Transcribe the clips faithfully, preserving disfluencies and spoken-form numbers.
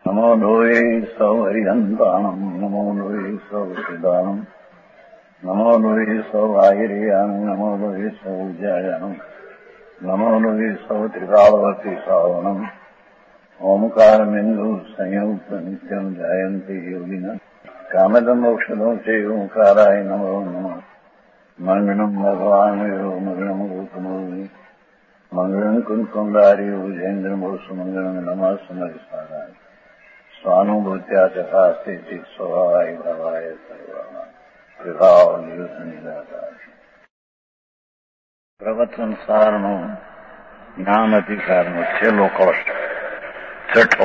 નમો લોહે સૌ હરિહંતાણમ નમો લોહે સૌ સિદ્ધાણમ નમો લોહે સૌ આહિર્યાણમ નમો લોહે સૌ જયાણમ નમો લોહે સૌ ત્રિકાળવતી શ્રાવણમ ઓમકાર બિંદુ સંયુક્ત નિત્યમ જાયંતી યોગિના કામદમ મોક્ષદો છે ઓંકારાય નમો નમઃ મંગળમ ભગવાન મંગળમ ગોતમોહિ મંગળમ કુંકુંડારી ઉજેન્દ્રમોષ મંગળમ નમઃ સમરિસારાય સ્વાનુભૂત્યા ચકાસ્તે ચિત સ્વભાવાય ભાવાય સર્વા વિભાવ નિયુત નિરાકાર પ્રવચન સારનો જ્ઞાન અધિકારનો છેલ્લો કળશ છઠ્ઠો.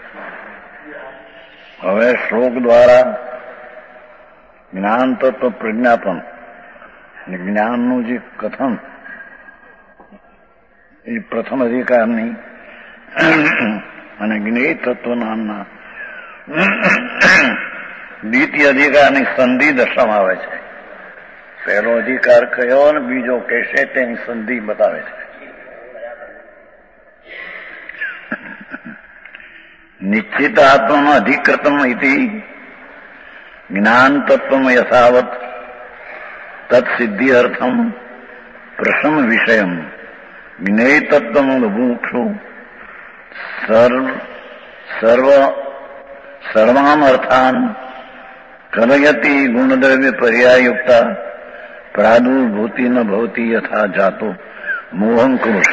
હવે શ્લોક દ્વારા જ્ઞાન તત્વ પ્રજ્ઞાપન જ્ઞાનનું જે કથન એ પ્રથમ અધિકારની અને જ્ઞેય તત્વ નામના દ્વિતીય અધિકારની સંધિ દર્શાવવામાં આવે છે. પહેલો અધિકાર કયો અને બીજો કહેશે તેની સંધિ બતાવે છે. નિશ્ચિત આત્મા અધિકૃતમ ઇતિ જ્ઞાન તત્વમ યથાવત તત્સિદ્ધિ અર્થમ પ્રથમ વિષયમ જ્ઞેય તત્વમ બુભુક્ષુ સર્વ સર્વ સર્વાન અર્થાન કલયતિ ગુણદ્રવ્ય પર્યાયુક્તા પ્રાદુર્ભૂતિ ન ભવતી યથા જાતો મોહંકુશ.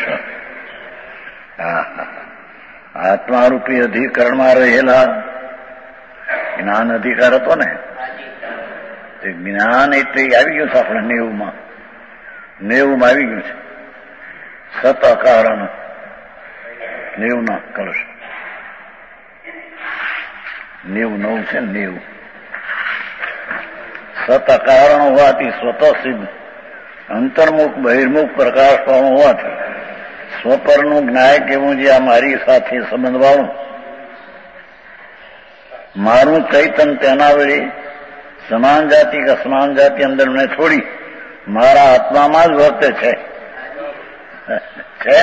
આત્મારૂપી અધિકરણમાં રહેલા જ્ઞાન અધિકાર હતો ને તે જ્ઞાન એટલે આવી ગયું છે આપણે નેવુંમાં નેવુંમાં આવી ગયું છે. સત અકારણ નેવું ના કલશ નેવું નવું છે નેવું સત અકારણ હોવાથી સ્વતઃ સિદ્ધ અંતર્મુખ બહિર્મુખ પ્રકાશ હોવાથી સ્વપરનું જ્ઞાયક એવું જે આ મારી સાથે સંબંધ વાળું મારું ચૈતન તેના વડે સમાન જાતિ કે સમાન જાતિ અંદર મને છોડી મારા આત્મામાં જ વર્તે છે છે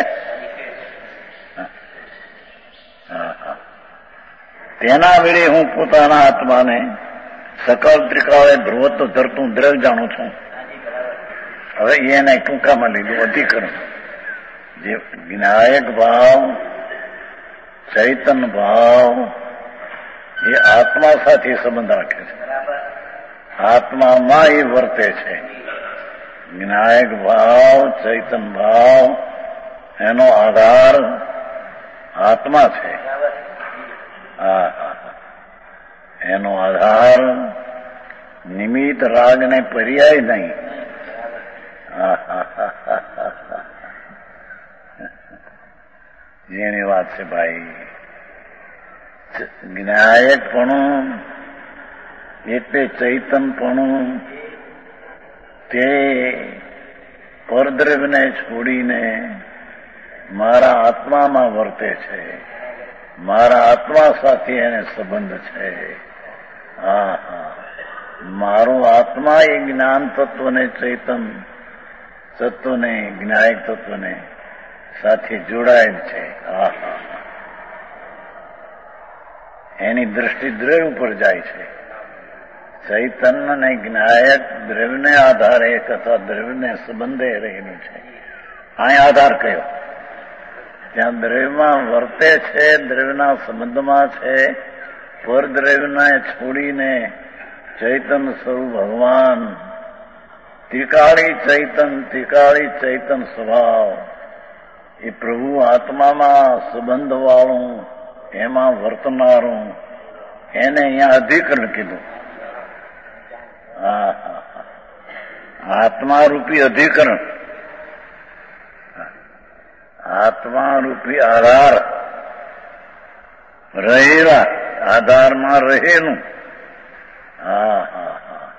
તેના વડે હું પોતાના આત્માને સકલ ત્રિકાળે ધ્રુવત્વ ધરતું દ્રવ્ય જાણું છું. હવે એને ટૂંકામાં લીધું અધિકરણ. જે જ્ઞાયક ભાવ ચૈતન ભાવ એ આત્મા સાથે સંબંધ રાખે છે. આત્મામાં એ વર્તે છે. જ્ઞાયક ભાવ ચૈતન ભાવ એનો આધાર આત્મા છે. એનો આધાર નિમિત્ત રાગ ને પર્યાય નહીં. જેની વાત છે ભાઈ. જ્ઞાયકપણું એટલે ચૈતનપણું તે પરદ્રવ્યને છોડીને મારા આત્મામાં વર્તે છે. મારા આત્મા સાથે એને સંબંધ છે. હા હા મારો આત્મા એ જ્ઞાન તત્વને ચૈતન તત્વને જ્ઞાયક તત્વને સાથે જોડાયેલ છે. હા હા એની દ્રષ્ટિ દ્રવ્ય ઉપર જાય છે. ચૈતન્ય અને જ્ઞાયક દ્રવ્યને આધારે તથા દ્રવ્યને સંબંધે રહેલું છે. અહીં આધાર કયો? ત્યાં દ્રવ્યમાં વર્તે છે, દ્રવ્યના સંબંધમાં છે. પર દ્રવ્યને છોડીને ચૈતન સ્વરૂપ ભગવાન ત્રિકાળી ચૈતન ત્રિકાળી ચૈતન સ્વભાવ એ પ્રભુ આત્મામાં સંબંધ વાળું એમાં વર્તનારું એને અહીંયા અધિકરણ કીધું. હા હા આત્મારૂપી અધિકરણ આત્મારૂપી આધાર રહેલા આધારમાં રહેલું. હા હા હા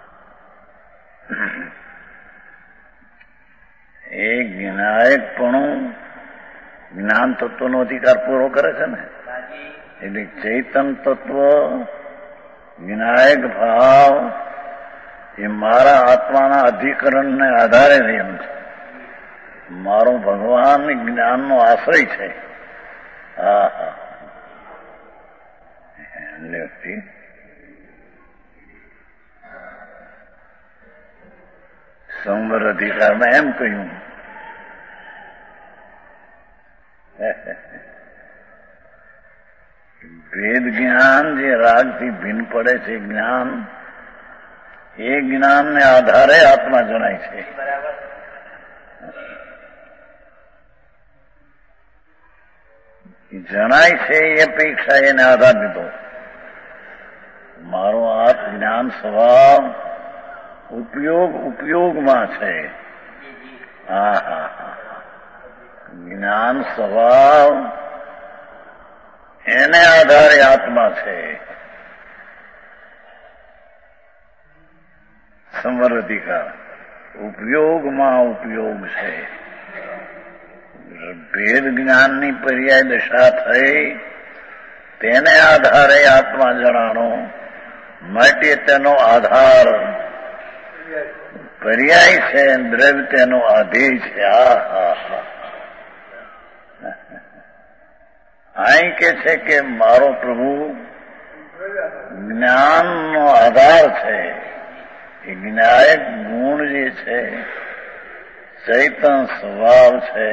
એ જ્ઞાયકપણું જ્ઞાન તત્વનો અધિકાર પૂરો કરે છે ને. એટલે ચૈતન તત્વ જ્ઞાયક ભાવ એ મારા આત્માના અધિકરણને આધારે રહેલું છે. મારો ભગવાન જ્ઞાનનો આશ્રય છે. હા હા વ્યક્તિ સંવર અધિકારમાં એમ કહ્યું વેદ જ્ઞાન જે રાગથી ભિન્ન પડે છે જ્ઞાન, એ જ્ઞાનને આધારે આત્મા જણાય છે. જણાય છે એ અપેક્ષા એને આધાર દીધો. મારો આત્મ જ્ઞાન સ્વભાવ ઉપયોગ ઉપયોગમાં છે. હા હા હા જ્ઞાન સ્વભાવ એને આધારે આત્મા છે. સંવર અધિકાર ઉપયોગમાં ઉપયોગ છે. ભેદ જ્ઞાનની પર્યાય દશા થઈ તેને આધારે આત્મા જણાણો માટે તેનો આધાર પર્યાય છે, દ્રવ્ય તેનો આધેય છે. આ હા હા અહીં કે છે કે મારો પ્રભુ જ્ઞાનનો આધાર છે. એ જ્ઞાયક ગુણ જે છે, ચૈતન સ્વભાવ છે,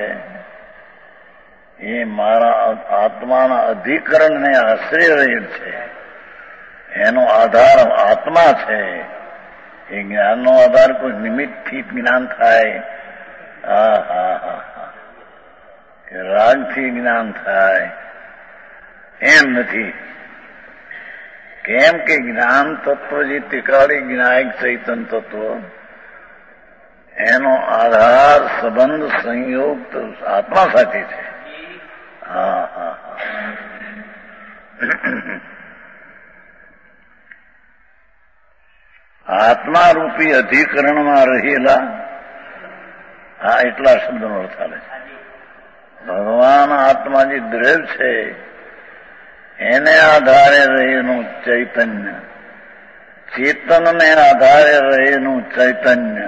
એ મારા આત્માના અધિકરણને આશ્રય રહેલ છે. એનો આધાર આત્મા છે. એ જ્ઞાનનો આધાર કોઈ નિમિત્તથી જ્ઞાન થાય, હા હા હા હા કે રાગથી જ્ઞાન થાય એમ નથી. કેમ કે જ્ઞાન તત્વ જે ત્રિકાળી જ્ઞાયક ચૈતન તત્વ, એનો આધાર સંબંધ સંયોગ આત્મા સાથે છે. હા હા હા આત્મા રૂપી અધિકરણમાં રહેલા, હા એટલા શબ્દનો અર્થ આવે છે. ભગવાન આત્મા જે દ્રવ્ય છે એને આધારે રહેલું ચૈતન્ય, ચેતનને આધારે રહેલું ચૈતન્ય,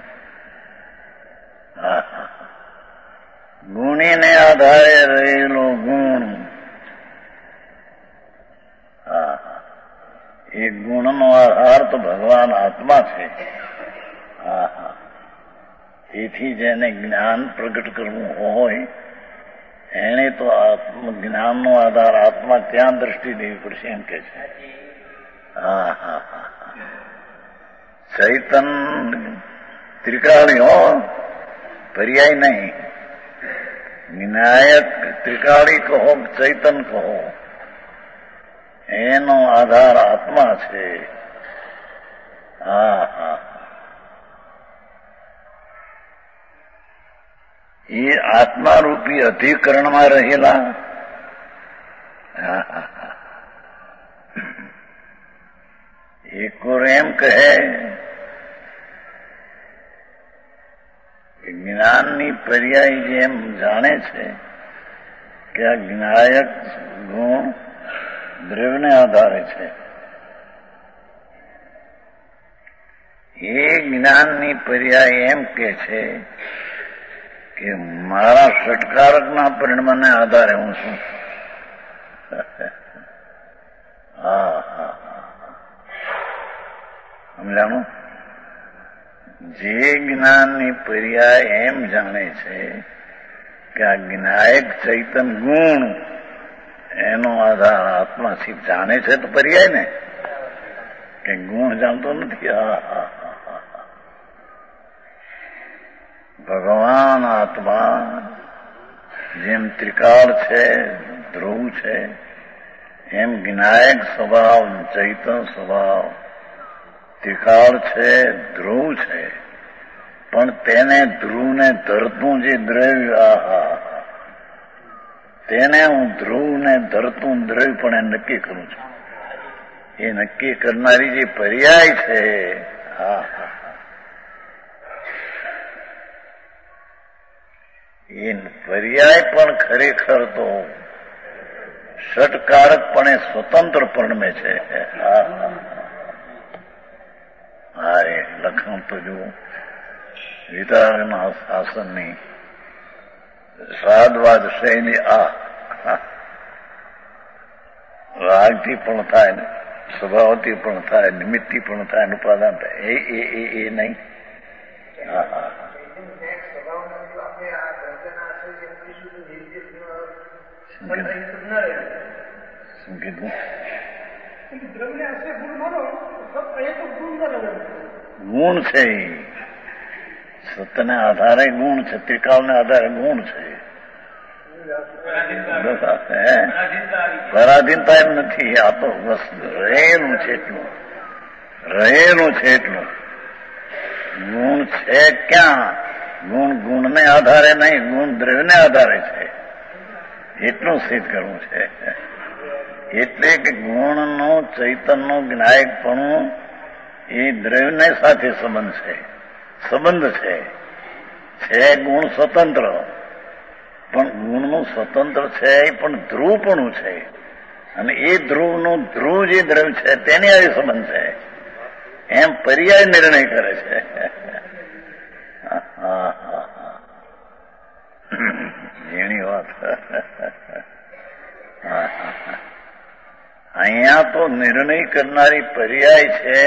ગુણીને આધારે રહેલો ગુણ, એ ગુણનો આધાર તો ભગવાન આત્મા છે. હા હા તેથી જેને જ્ઞાન પ્રગટ કરવું હોય એને તો આત્મ જ્ઞાનનો આધાર આત્મા ત્યાં દ્રષ્ટિ દેવી પડશે એમ કે છે. હા હા હા ચૈતન ત્રિકાળી હો, પર્યાય નહીં. વિનાયક ત્રિકાળી કહો, ચૈતન કહો, એનો આધાર આત્મા છે. હા હા એ આત્મારૂપી અધિકરણમાં રહેલા, હા હા હા એક ઓર એમ કહે જ્ઞાનની પર્યાય જેમ જાણે છે કે આ જ્ઞાયક ગુણ દ્રવ્યને આધારે છે, એ જ્ઞાનની પર્યાય એમ કે છે કે મારા ષટકારકના પરિણામને આધારે હું છું. હા હા સમજાણું? જે જ્ઞાનની પર્યાય એમ જાણે છે કે આ જ્ઞાયક ચૈતન ગુણ એનો આધાર આત્મા સિદ્ધ જાણે છે તો પર્યાય ને, કે ગુણ જાણતો નથી. હા હા હા ભગવાન આત્મા જેમ ત્રિકાળ છે, ધ્રુવ છે, એમ જ્ઞાયક સ્વભાવ ચૈતન સ્વભાવ ત્રિકાળ છે, ધ્રુવ છે, પણ તેને ધ્રુવને ધરતું જે દ્રવ્ય, આહા તેને હું ધ્રુવને ધરતું દ્રવ્ય પણ એ નક્કી કરું છું. એ નક્કી કરનારી જે પર્યાય છે, હા હા એ પર્યાય પણ ખરેખર તો ષટકારકપણે સ્વતંત્ર પરણમે છે. હા એ લખણ તો જુઓ વિતરાગના શાસનની શ્રાદ્ધવાદ શૈલી. આ રાગથી પણ થાય ને સ્વભાવથી પણ થાય, નિમિત્તથી પણ થાય, ઉપાદાન થાય. એ એ એ એ નહીં. હા હા શું કીધું? ગુણ છે. સત્યને આધારે ગુણ છે, ત્રિકાળને આધારે ગુણ છે. પરાધીનતા એમ નથી. આ તો બસ રહેલું છે એટલું, રહેલું છે એટલું. ગુણ છે ક્યાં? ગુણ ગુણને આધારે નહીં, ગુણ દ્રવ્યને આધારે છે. એટલું સિદ્ધ કરવું છે. એટલે કે ગુણનું ચૈતનનું જ્ઞાયકપણું એ દ્રવ્યને સાથે સંબંધ છે, સંબંધ છે. છે ગુણ સ્વતંત્ર, પણ ગુણનું સ્વતંત્ર છે પણ ધ્રુવપણું છે. અને એ ધ્રુવનું ધ્રુવ જે દ્રવ્ય છે તેની આવી સંબંધ છે. એમ પર્યાય નિર્ણય કરે છે. એની વાત. અહીંયા તો નિર્ણય કરનારી પર્યાય છે.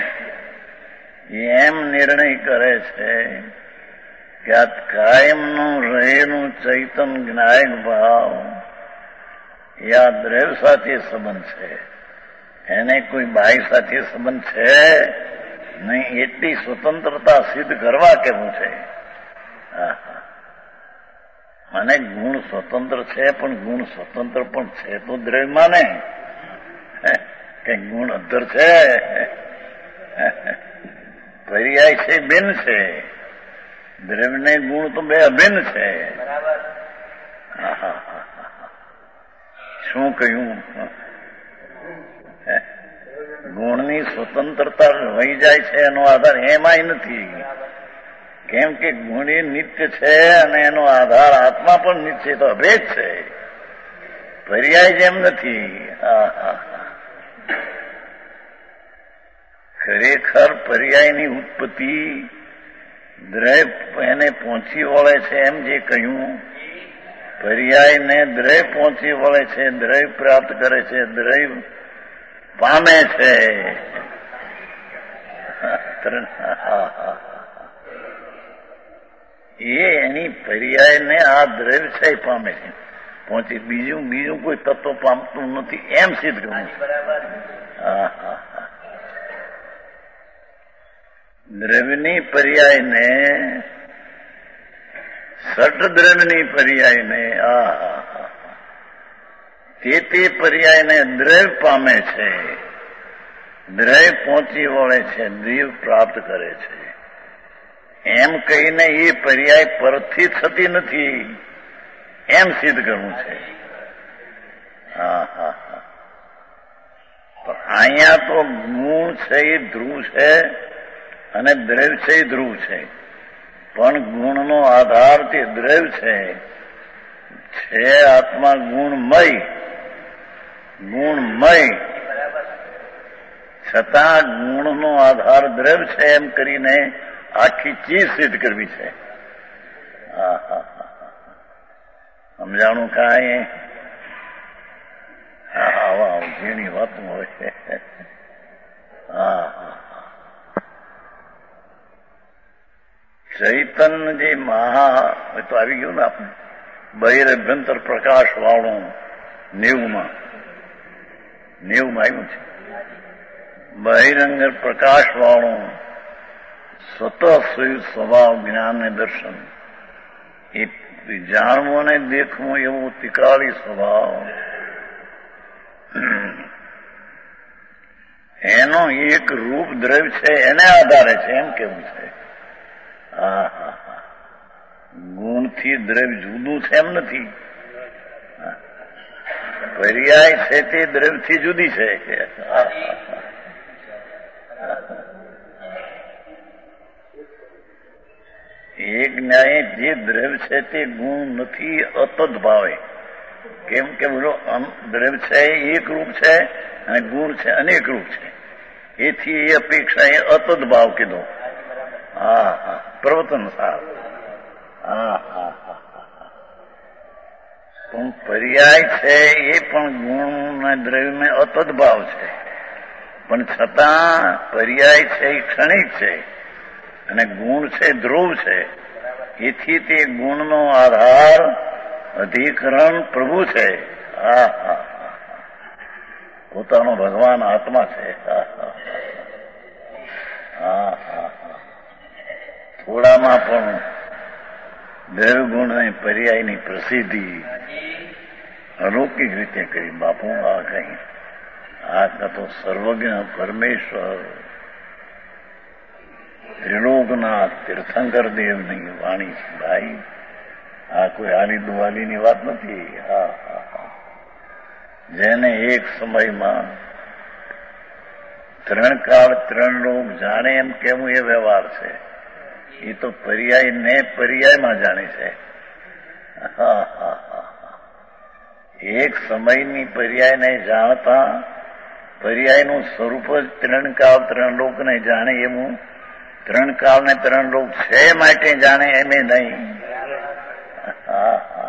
એમ નિર્ણય કરે છે કે આ કાયમનું રહેલું ચૈતન જ્ઞાયક ભાવ એ આ દ્રવ્ય સાથે સંબંધ છે. એને કોઈ બાહ્ય સાથે સંબંધ છે નહીં. એટલી સ્વતંત્રતા સિદ્ધ કરવા કેવું છે. મને ગુણ સ્વતંત્ર છે, પણ ગુણ સ્વતંત્ર પણ છે તો દ્રવ્યમાં ને કઈ ગુણ અધર છે. પર્યાય છે, ભિન્ન છે. દ્રવ્યને ગુણ તો બે અભિન્ન છે. શું કહ્યું? ગુણની સ્વતંત્રતા વહી જાય છે એનો આધાર એમાંય નથી. કેમ કે ગુણ એ નિત્ય છે અને એનો આધાર આત્મા પણ નિત્ય, તો અભેદ છે. પર્યાય જેમ નથી. ખરેખર પર્યાયની ઉત્પત્તિ દ્રવ્ય એને પહોંચી વળે છે એમ જે કહ્યું. પર્યાયને દ્રવ્ય પહોંચી વળે છે, દ્રવ્ય પ્રાપ્ત કરે છે, દ્રવ્ય પામે છે. એ એની પર્યાયને આ દ્રવ્ય છે પામે છે, પહોંચી. બીજું બીજું કોઈ તત્વ પામતું નથી એમ સિદ્ધ કરવું. હા હા દ્રવ્યની પર્યાયને, સટ દ્રવ્યની પર્યાયને, આ તે તે પર્યાયને દ્રવ્ય પામે છે, દ્રવ્ય પહોંચી વળે છે, દ્રવ્ય પ્રાપ્ત કરે છે. એમ કહીને એ પર્યાય પરથી થતી નથી એમ સિદ્ધ કરવું છે. હા હા હા અહીંયા તો ગુણ છે એ ધ્રુવ છે અને દ્રવ્ય છે એ ધ્રુવ છે. પણ ગુણનો આધાર તે દ્રવ્ય છે. છે આત્મા ગુણમય, ગુણમય છતાં ગુણનો આધાર દ્રવ્ય છે એમ કરીને આખી ચીજ સિદ્ધ કરવી છે. હા હા હા સમજાણું કાંઈ? હા આવા જેની વાતું હોય છે. હા હા ચૈતન જે મહા તો આવી ગયું ને આપણે બહિર અભ્યંતર પ્રકાશ વાળું નેવમાં નેવમાં આવ્યું છે. બહિરંગર પ્રકાશ વાળું સ્વતઃ સ્વભાવ જ્ઞાન ને દર્શન, એ જાણવું ને દેખવું એવું ત્રિકાળી સ્વભાવ, એનો એક રૂપ દ્રવ્ય છે એને આધારે છે એમ કેવું છે. હા હા હા ગુણથી દ્રવ્ય જુદું છે એમ નથી. પર્યાય છે તે દ્રવ્યથી જુદી છે. એક ન્યાય જે દ્રવ્ય છે તે ગુણ નથી, અતદ ભાવે. કેમ કે બોલો દ્રવ્ય છે એક રૂપ છે અને ગુણ છે અનેક રૂપ છે. એથી એ અપેક્ષા એ અતદ ભાવ કીધો. હા હા પ્રવર્તન સાર. હા હા હા પણ પર્યાય છે એ પણ ગુણ અને દ્રવ્યને અતદભાવ છે, પણ છતાં પર્યાય છે એ ક્ષણિક છે અને ગુણ છે ધ્રુવ છે. એથી તે ગુણનો આધાર અધિકરણ પ્રભુ છે. હા હા પોતાનો ભગવાન આત્મા છે. હા હા હા થોડામાં પણ દ્રવ્યગુણ અને પર્યાયની પ્રસિદ્ધિ અલૌકિક રીતે કરી. બાપુ આ કઈ આ તો સર્વજ્ઞ પરમેશ્વર ત્રિલોકનાથ તીર્થંકર દેવની વાણી છે ભાઈ. આ કોઈ આલી દુવાલીની વાત નથી. હા હા હા જેને એક સમયમાં ત્રણ કાળ ત્રણ લોક જાણે એમ કેવું એ વ્યવહાર છે. એ તો પર્યાય ને પર્યાયમાં જાણે છે. હા હા હા એક સમયની પર્યાયને જાણતા પર્યાયનું સ્વરૂપ જ ત્રણ કાળ ત્રણ લોકને જાણે એવું ત્રણ કાળ ને ત્રણ લોક છે માટે જાણે એમે નહીં. હા હા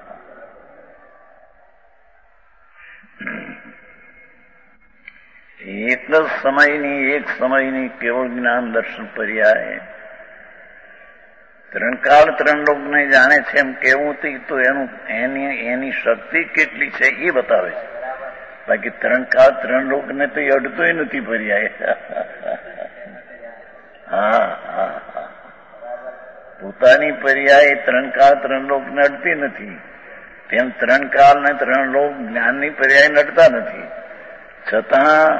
એક જ સમયની એક સમયની કેવળ જ્ઞાન દર્શન પર્યાય ત્રણ કાળ ત્રણ લોકને જાણે છે એમ કેવું તો એનું એની એની શક્તિ કેટલી છે એ બતાવે છે. બાકી ત્રણ કાળ ત્રણ લોકને તો એ અડતોય નથી પર્યાય. હા હા હા પોતાની પર્યાય ત્રણ કાળ ત્રણ લોકને અડતી નથી, તેમ ત્રણ કાળ ને ત્રણ લોક જ્ઞાનની પર્યાય નડતા નથી. છતાં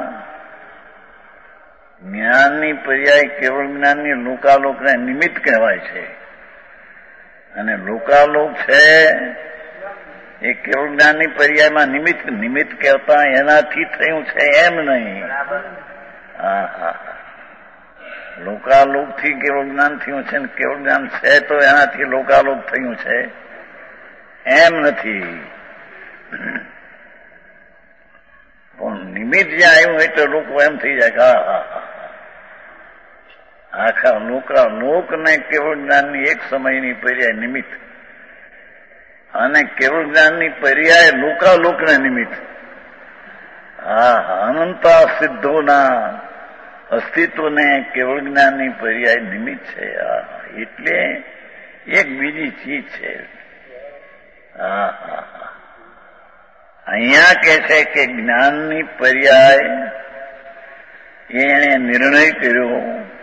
જ્ઞાનની પર્યાય કેવળ જ્ઞાનની લોકાલોકને નિમિત્ત કહેવાય છે. અને લોકાલોક છે એ કેવળ જ્ઞાનની પર્યાયમાં નિમિત્ત નિમિત્ત કહેતા એનાથી થયું છે એમ નહીં. હા હા લોકાલોકથી કેવળ જ્ઞાન થયું છે ને કેવળ જ્ઞાન છે તો એનાથી લોકાલોક થયું છે એમ નથી. પણ નિમિત્ત જ્યાં આવ્યું એટલે લોકો એમ થઈ જાય કે હા હા હા આખા લોકા લોક ને કેવળ જ્ઞાનની એક સમયની પર્યાય નિમિત્ત અને કેવળ જ્ઞાનની પર્યાય લોકાલોકને નિમિત્ત. હા હા અનંતા સિદ્ધોના અસ્તિત્વને કેવળ જ્ઞાનની પર્યાય નિમિત્ત છે. હા એટલે એક બીજી ચીજ છે. હા હા હા અહીંયા કે છે કે જ્ઞાનની પર્યાય એણે નિર્ણય કર્યો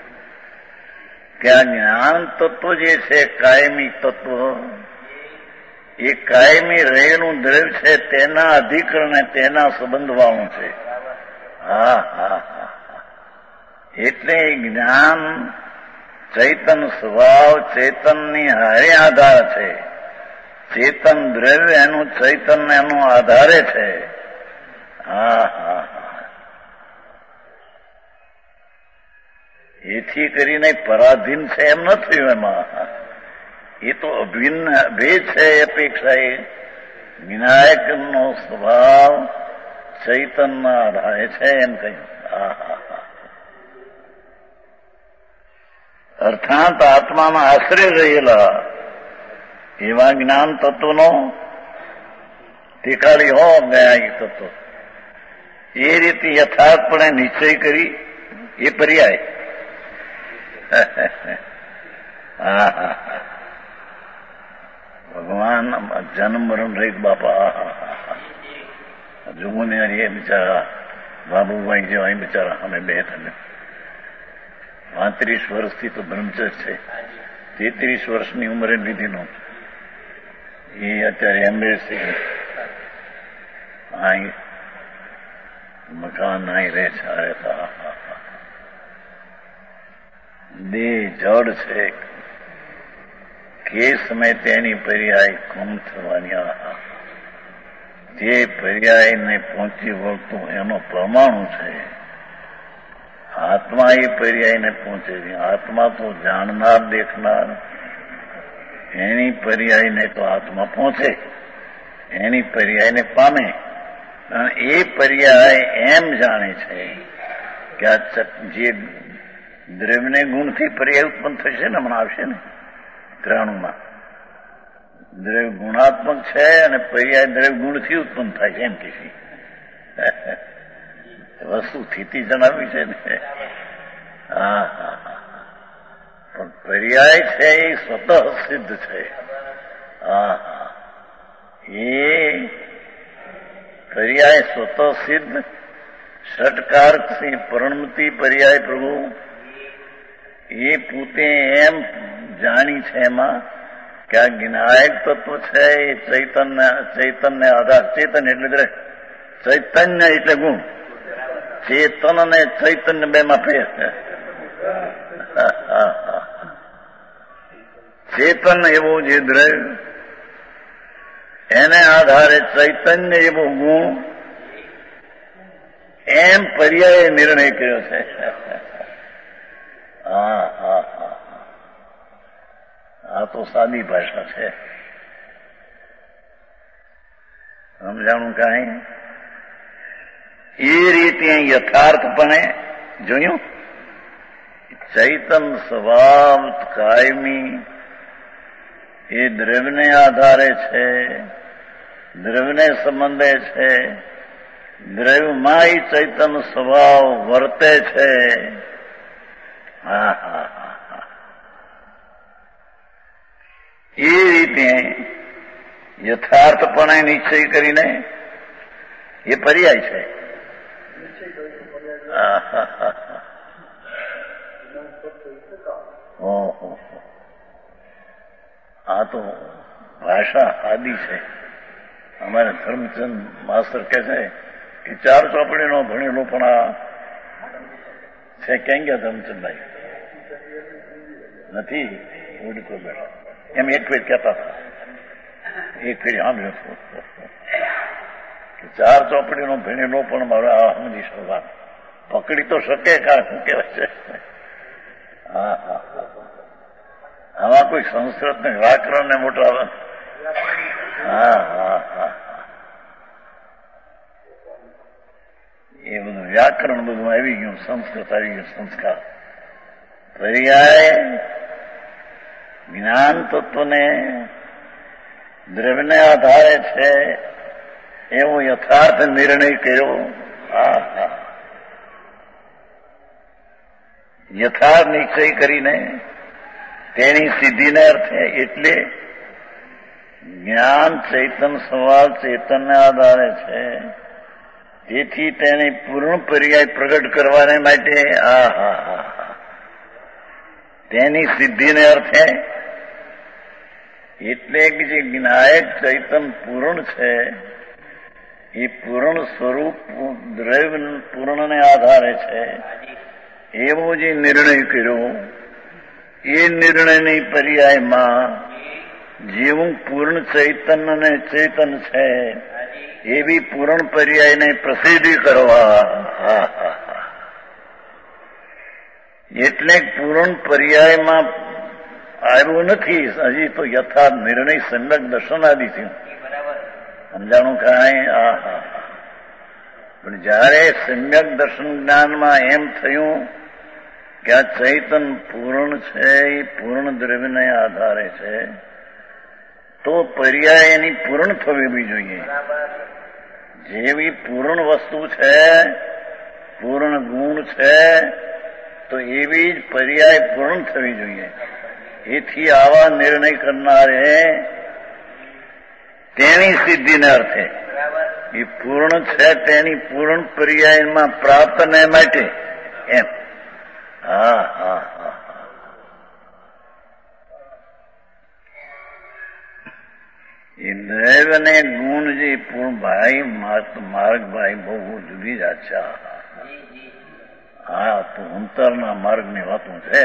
કે આ જ્ઞાન તત્વ જે છે કાયમી તત્વ એ કાયમી રહેલું દ્રવ્ય છે તેના અધિકરણે તેના સંબંધવાળું છે. હા હા હા એટલે જ્ઞાન ચૈતન સ્વભાવ ચેતનની હારે આધાર છે. ચેતન દ્રવ્ય એનું ચૈતન એનું આધારે છે. હા હા હા એથી કરીને પરાધીન છે એમ ન થયું. એમાં એ તો અભિન્ન ભેદ છે. અપેક્ષા એ વિનાયકનો સ્વભાવ ચૈતનના આધારે છે એમ કહ્યું. હા હા હા અર્થાત આત્મામાં આશ્રય રહેલા એવા જ્ઞાન તત્વનો ટીકાળી હો ગયા એ તત્વ એ રીતે યથાર્થપણે નિશ્ચય કરી એ પર્યાય. હા હા ભગવાન જન્મ મરણ રહિત બાપા જુગુને એ બિચારા બાબુભાઈ જેવા એ બિચારા અમે બે તમે પાંત્રીસ વર્ષથી તો બ્રહ્મચર્ય છે. તેત્રીસ વર્ષની ઉંમરે લીધીનો એ અત્યારે એમ્બેસી અહીં મકાન અહીં રહે છે. અરે દેહ જડ છે કે સમય તેની પર્યાય કમ થવાની જે પર્યાયને પહોંચી વળતું એનો પ્રમાણુ છે. આત્મા એ પર્યાયને પહોંચે છે. આત્મા તો જાણનાર દેખનાર એની પર્યાયને તો આત્મા પહોંચે એની પર્યાયને પામે. અને એ પર્યાય એમ જાણે છે કે આ જે દ્રવ્યને ગુણથી પર્યાય ઉત્પન્ન થશે ને હમણાં આવશે ને ત્રાણુમાં દ્રવ્ય ગુણાત્મક છે અને પર્યાય દ્રવ્ય ગુણથી ઉત્પન્ન થાય છે એમ કે વસ્તુ સ્થિતિ જણાવી છે ને. હા હા હા પણ પર્યાય છે એ સ્વતઃ સિદ્ધ છે. હા હા એ પર્યાય સ્વતઃ સિદ્ધ ષટકારથી પરિણમતી પર્યાય પ્રભુ એ પોતે એમ જાણી છે એમાં કે આ જ્ઞાયક તત્વ છે એ ચૈતન્ય ચૈતન્ય આધાર ચેતન એટલે ચૈતન્ય એટલે ગુણ ચેતન અને ચૈતન્ય બે માં ફેર. ચેતન એવું જે દ્રવ્ય એને આધારે ચૈતન્ય એવો ગુણ એમ પર્યાય નિર્ણય કર્યો છે. હા હા હા આ તો સાદી ભાષા છે. સમજાણું કાંઈ એ રીતે યથાર્થપણે જોયું ચૈતન સ્વભાવ કાયમી એ દ્રવ્યને આધારે છે, દ્રવ્યને સંબંધે છે, દ્રવ્યમાં ચૈતન સ્વભાવ વર્તે છે. હા હા હા હા એ રીતે યથાર્થપણે નિશ્ચય કરીને એ પર્યાય છે. ઓહો આ તો ભાષા આદિ છે. અમારે ધર્મચંદ માસ્ટર કહે છે કે ચાર ચોપડીનો ભણેલો પણ આ છે. ક્યાં ગયા ધર્મચંદભાઈ? નથી ઉડકો બેઠા એમ એક ફેર કહેતા હતા. એક ફેર સાંભળ્યો કે ચાર ચોપડીનો ભણેલો પણ મારો આ સમજી શકો પકડી તો શકે કા શું કહેવાય છે. હા હા આમાં કોઈ સંસ્કૃત ને વ્યાકરણ ને મોટા હા હા હા એ બધું વ્યાકરણ બધું આવી ગયું, સંસ્કૃત આવી ગયું, સંસ્કાર. પર્યાય જ્ઞાન તત્વને દ્રવ્યને આધારે છે એવો યથાર્થ નિર્ણય કર્યો. હા હા યથાર્થ નિશ્ચય કરીને તેની સિદ્ધિને અર્થે એટલે જ્ઞાન ચૈતન સ્વભાવ ચેતનને આધારે છે. તેથી તેની પૂર્ણ પર્યાય પ્રગટ કરવાને માટે આ હા હા હા તેની સિદ્ધિને અર્થે એટલે કે જે જ્ઞાયક ચૈતન પૂર્ણ છે એ પૂર્ણ સ્વરૂપ દ્રવ્ય પૂર્ણને આધારે છે એવો જે નિર્ણય કર્યો એ નિર્ણયની પર્યાયમાં જેવું પૂર્ણ ચૈતન અને ચેતન છે એવી પૂર્ણ પર્યાયને પ્રસિદ્ધિ કરવા. એટલે પૂર્ણ પર્યાયમાં આવ્યું નથી હજી તો યથાર્થ નિર્ણય સમ્યક દર્શનાદિ થયું. સમજાણું કાંઈ? આ હા પણ જયારે સમ્યક દર્શન જ્ઞાનમાં એમ થયું કે આ ચૈતન પૂર્ણ છે એ પૂર્ણ દ્રવ્યને આધારે છે તો પર્યાય એની પૂર્ણ થવી જોઈએ. જેવી પૂર્ણ વસ્તુ છે, પૂર્ણ ગુણ છે તો એવી જ પર્યાય પૂર્ણ થવી જોઈએ. એથી આવા નિર્ણય કરનારે તેની સિદ્ધિને અર્થે એ પૂર્ણ છે તેની પૂર્ણ પર્યાયમાં પ્રાપ્તને માટે એમ. હા હા હા એ દ્રવ્ય ને ગુણ જે પૂર્ણ ભાઈ માર્ગ ભાઈ બહુ જુદી જ છે. હા તો અંતરના માર્ગની વાતો છે.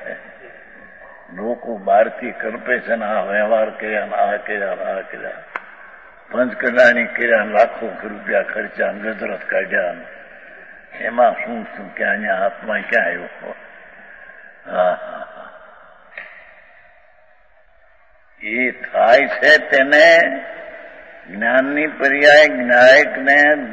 લોકો બહારથી કલ્પે છે ને આ વ્યવહાર કર્યા આ કર્યા આ કર્યા પંચકલાની કર્યા લાખો રૂપિયા ખર્ચા ગજરાત કાઢ્યા એમાં શું શું ક્યાં અહીંયા હાથમાં ક્યાં આવ્યો. હા હા હા એ થાય છે તેને જ્ઞાનની પર્યાય જ્ઞાયકને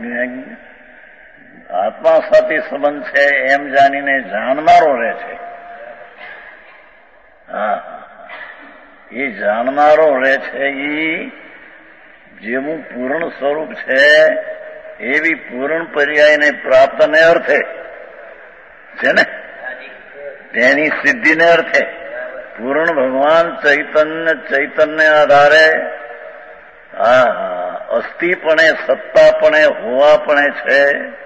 આત્મા સાથે સંબંધ છે એમ જાણીને જાણનારો રહે છે. હા એ જાણનારો રહે છે એ જેવું પૂર્ણ સ્વરૂપ છે એવી પૂર્ણ પર્યાયને પ્રાપ્તને અર્થે છે ને, તેની સિદ્ધિને અર્થે પૂર્ણ ભગવાન ચૈતન્ય ચૈતન્ય આધારે હા અસ્થિપણે સત્તાપણે હોવાપણે છે.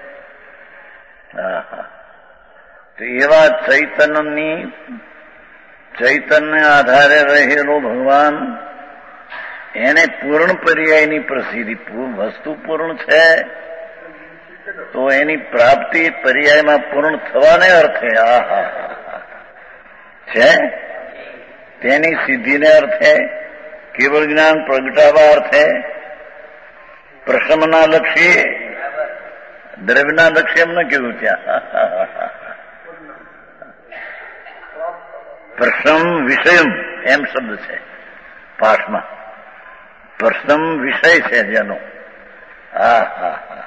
હા હા તો એવા ચૈતન્યની ચૈતન્ય આધારે રહેલો ભગવાન એને પૂર્ણ પર્યાયની પ્રસિદ્ધિ, વસ્તુ પૂર્ણ છે તો એની પ્રાપ્તિ પર્યાયમાં પૂર્ણ થવાને અર્થે આ હા છે, તેની સિદ્ધિને અર્થે, કેવળ જ્ઞાન પ્રગટાવા અર્થે, પ્રશમના લક્ષ્ય, દ્રવ્યના લક્ષ્ય એમ ન કીધું ત્યાં, પ્રશમ વિષયમ એમ શબ્દ છે પાઠમાં, પ્રશમ વિષય છે જેનો હા હા હા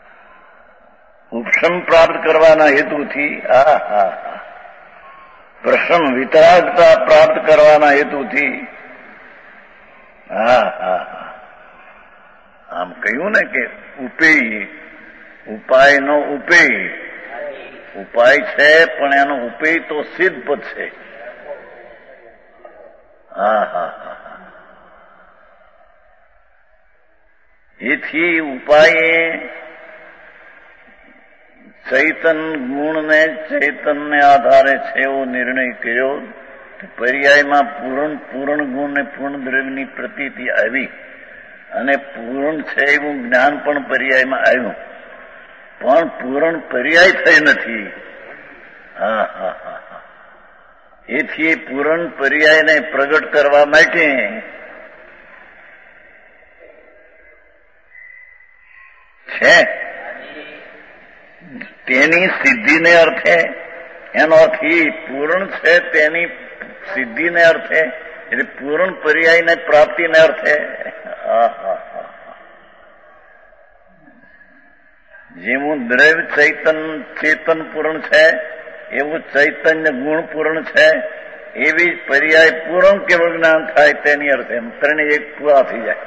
ઉપશમ પ્રાપ્ત કરવાના હેતુથી હા હા હા પ્રશમ વિતરાગતા પ્રાપ્ત કરવાના હેતુથી હા હા હા આમ કહ્યું ને કે ઉપેય ઉપાયનો ઉપેય ઉપાય છે પણ એનો ઉપેય તો સિદ્ધ પદ છે. હા હા હા એથી ઉપાયે ચૈતન ગુણને ચૈતનને આધારે છે એવો નિર્ણય કર્યો. પર્યાયમાં પૂર્ણ પૂર્ણ ગુણ ને પૂર્ણ દ્રવ્યની પ્રતીતિ આવી અને પૂર્ણ છે એવું જ્ઞાન પણ પર્યાયમાં આવ્યું, પણ પૂર્ણ પર્યાય થઈ નથી. હા હા હા હા એથી પૂર્ણ પર્યાયને પ્રગટ કરવા માટે છે તેની સિદ્ધિને અર્થે, એનો અર્થ એ પૂર્ણ છે તેની સિદ્ધિને અર્થે, એટલે પૂર્ણ પર્યાયને પ્રાપ્તિને અર્થે જેવું દ્રવ્ય ચૈતન ચેતન પૂર્ણ છે એવું ચૈતન્ય ગુણ પૂર્ણ છે, એવી પર્યાય પૂર્ણ કેવળ જ્ઞાન થાય તેની અર્થે ત્રણે એક પૂરા થઈ જાય.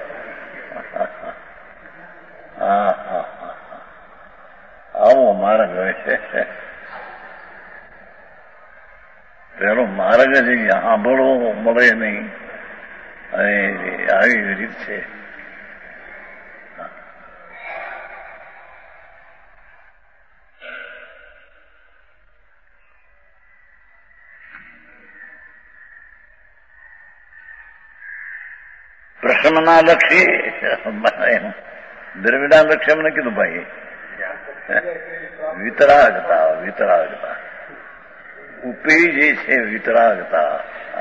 હા હા હા આવો માર્ગ હોય છે. પેલો માર્ગ જ સાંભળવો મળે નહીં અને આવી રીત છે. પ્રસન્નના લક્ષ્ય દ્રવિડા લક્ષ્ય એમને કીધું ભાઈ વિતરાગતા વિતરાગતા ઉપેય જે છે વિતરાગતા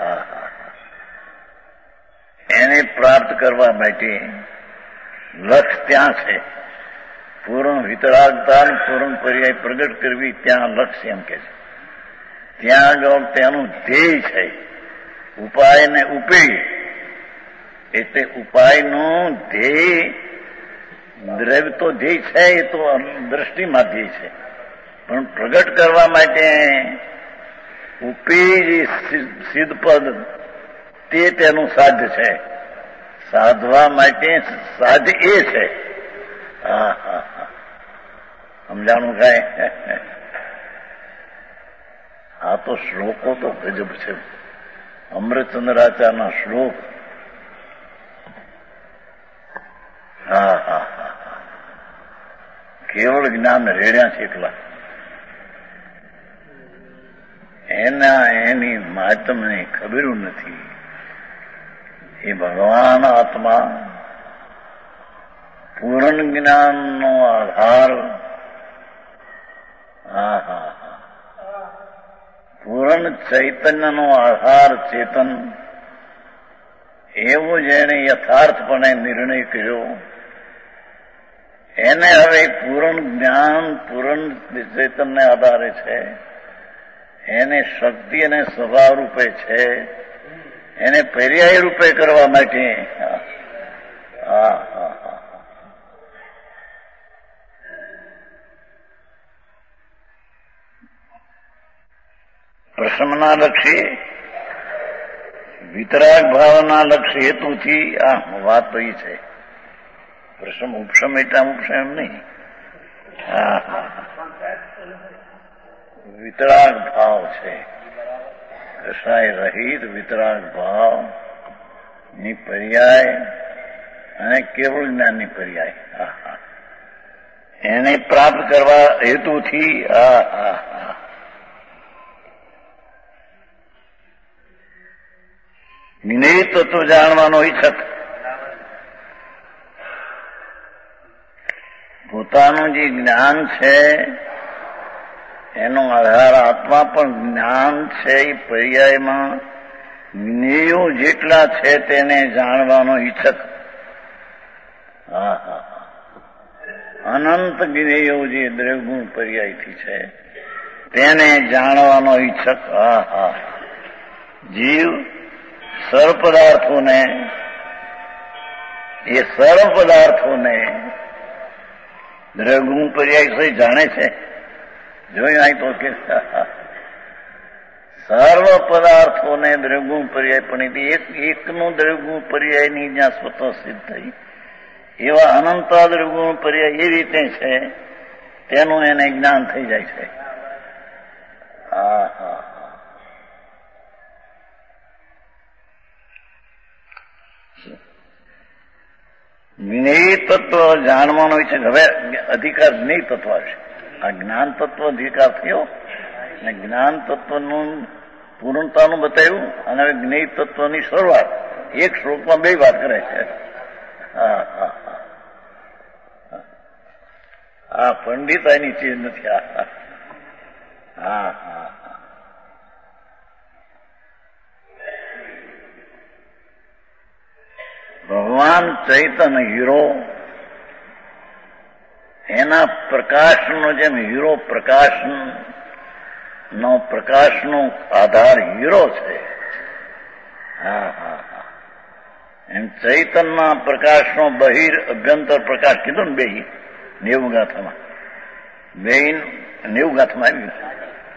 એને પ્રાપ્ત કરવા માટે લક્ષ ત્યાં છે. પૂર્ણ વિતરાગતા પૂર્ણ પર્યાય પ્રગટ કરવી ત્યાં લક્ષ્ય એમ કે છે. ત્યાં આગળ તેનું ધ્યેય છે ઉપાય ને ઉપેય, એટલે ઉપાયનું ધ્યેય દ્રવ્ય તો ધ્યેય છે એ તો દ્રષ્ટિમાં ધ્યેય છે, પણ પ્રગટ કરવા માટે ઉપેય જે સિદ્ધ પદ તે તેનું સાધ્ય છે. સાધવા માટે સાધ્ય એ છે. હા હા હા સમજાણું કાંઈ? આ તો શ્લોકો તો ગજબ છે. અમૃતચંદ્રાચાર્યના શ્લોક. હા હા હા કેવળ જ્ઞાન રેડ્યા છે એકલા. એના એની માતમને ખબર નથી. એ ભગવાન આત્મા પૂર્ણ જ્ઞાનનો આધાર, હા હા હા પૂર્ણ ચૈતન્યનો આધાર ચેતન, એવો જેને યથાર્થપણે નિર્ણય કર્યો, એને હવે પૂર્ણ જ્ઞાન પૂર્ણ ચેતનને આધારે છે, એને શક્તિ અને સ્વભાવ રૂપે છે, એને પર્યાય રૂપે કરવા માટે હા હા હા પ્રસન્નના લક્ષી વિતરાગ ભાવના લક્ષ્ય હેતુથી આ વાત તો એ છે. પ્રસમ ઉપસમ એટલા ઉપસમ એમ નહીં. હા હા વિતરાગ ભાવ છે. કસાય રહિત વિતરાગ ભાવ ની પર્યાય અને કેવળ જ્ઞાનની પર્યાય. હા હા એને પ્રાપ્ત કરવા હેતુથી હા હા હા જ્ઞેય તત્વ જાણવાનો ઈચ્છક પોતાનું જે જ્ઞાન છે એનો આધાર આત્મા પણ જ્ઞાન છે. એ પર્યાયમાં જ્ઞેયો જેટલા છે તેને જાણવાનો ઈચ્છક. હા હા અનંત જ્ઞેયો જે દ્રવ્યગુણ પર્યાયથી છે તેને જાણવાનો ઈચ્છક. હા હા જીવ સર્વ પદાર્થોને એ સર્વ પદાર્થોને દ્રવ્યગુણ પર્યાય સહિત જાણે છે. જોયું અહીં તો કે સર્વ પદાર્થોને દ્રવ્યગુણ પર્યાય પણ એક એકનું દ્રવ્યગુણ પર્યાયની જ્યાં સ્વતઃ સિદ્ધ થઈ એવા અનંત દ્રવ્યગુણ પર્યાય એ રીતે છે તેનું એને જ્ઞાન થઈ જાય છે. હા હા જ્ઞેય તત્વ જાણવાનો છે. હવે અધિકાર જ્ઞેય તત્વ આવશે. આ જ્ઞાન તત્વ અધિકાર થયો અને જ્ઞાન તત્વનું પૂર્ણતાનું બતાવ્યું અને હવે જ્ઞેય તત્વની શરૂઆત એક શ્લોકમાં બે વાત કરે છે. હા હા હા પંડિત એની ચીજ નથી. હા હા હા ભગવાન ચૈતન હીરો એના પ્રકાશનો જેમ હીરો પ્રકાશ નો પ્રકાશનો આધાર હીરો છે. હા હા હા એમ ચૈતનના પ્રકાશનો બહિર અભ્યંતર પ્રકાશ કીધું ને બે નેવું ગાથામાં બે નેવું ગાથામાં આવ્યું.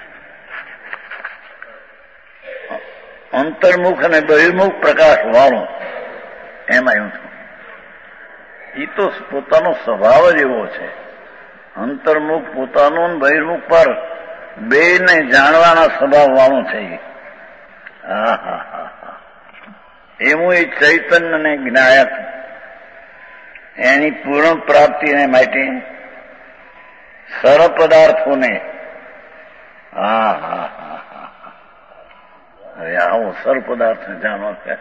અંતર્મુખ અને બહિર્મુખ પ્રકાશ વાળું એમાં એવું છું. એ તો પોતાનો સ્વભાવ જ એવો છે. અંતર્મુખ પોતાનું બહિર્મુખ પર બેને જાણવાના સ્વભાવ વાળું છે. હા હા હા હા એવું એ ચૈતન્યને જ્ઞાયક એની પૂર્ણ પ્રાપ્તિને માટે સર્વ પદાર્થોને હા હા હા હા હવે આવો સર્વ પદાર્થ જાણો છે.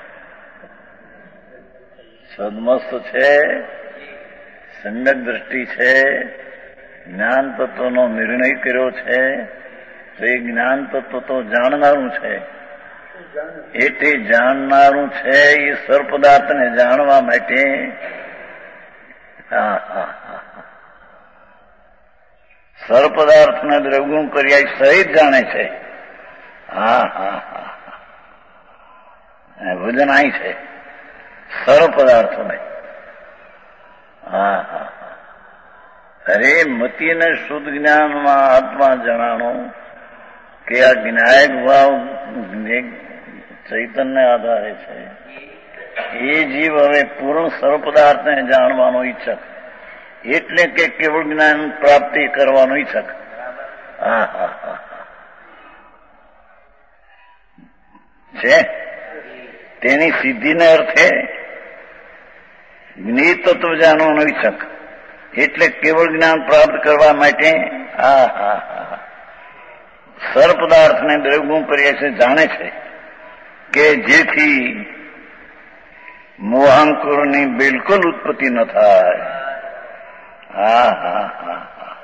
સદમસ્ત છે, સમ્યક દ્રષ્ટિ છે, જ્ઞાન તત્વનો નિર્ણય કર્યો છે તો એ જ્ઞાન તત્વ તો જાણનારું છે. એટલે જાણનારું છે એ સર્વ પદાર્થને જાણવા માટે હા હા હા સર્વ પદાર્થને દ્રવ્યગુણ પર્યાય સહિત જાણે છે. હા હા હા ભોજન અહીં છે સર્વ પદાર્થોને. હા હા અરે મતીને શુદ્ધ જ્ઞાનમાં આત્મા જણાણો કે આ જ્ઞાયક ભાવ ચૈતન્ય આધારે છે. એ જીવ હવે પૂર્ણ સર્વ પદાર્થને જાણવાનો ઈચ્છક એટલે કે કેવળ જ્ઞાન પ્રાપ્તિ કરવાનો ઈચ્છક. હા હા હા છે તેની સિદ્ધિને અર્થે જ્ઞેય તત્વ જાણવાનો ઈચ્છક એટલે કેવળ જ્ઞાન પ્રાપ્ત કરવા માટે હા હા હા સર્વ પદાર્થને દ્રવ્યગુણ પર્યાય જાણે છે કે જેથી મોહાંકુરની બિલકુલ ઉત્પત્તિ ન થાય. હા હા હા હા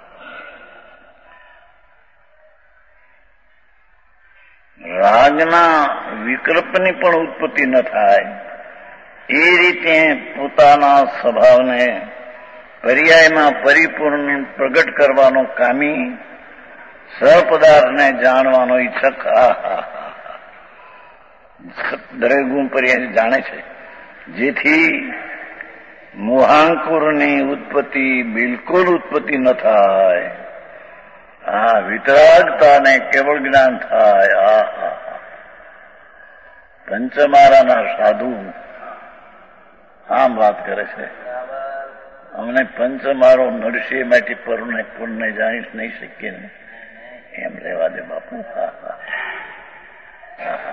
રાગના વિકલ્પની પણ ઉત્પત્તિ ન થાય એ રીતે પોતાના સ્વભાવને પર્યાયમાં પરિપૂર્ણ પ્રગટ કરવાનો કામી સર્વ પદાર્થને જાણવાનો ઈચ્છક હા હા હા દરેક ગુણ પર્યાય જાણે છે જેથી મોહાંકુરની ઉત્પત્તિ બિલકુલ ઉત્પત્તિ ન થાય. હા વિતરાગતાને કેવળ જ્ઞાન થાય. હા હા પંચમારાના સાધુ આમ વાત કરે છે, અમને પંચમારો નડશે માટે પરને પૂર્ણને જાણી નહીં શકીએ ને, એમ રહેવા દે બાપુ. હા હા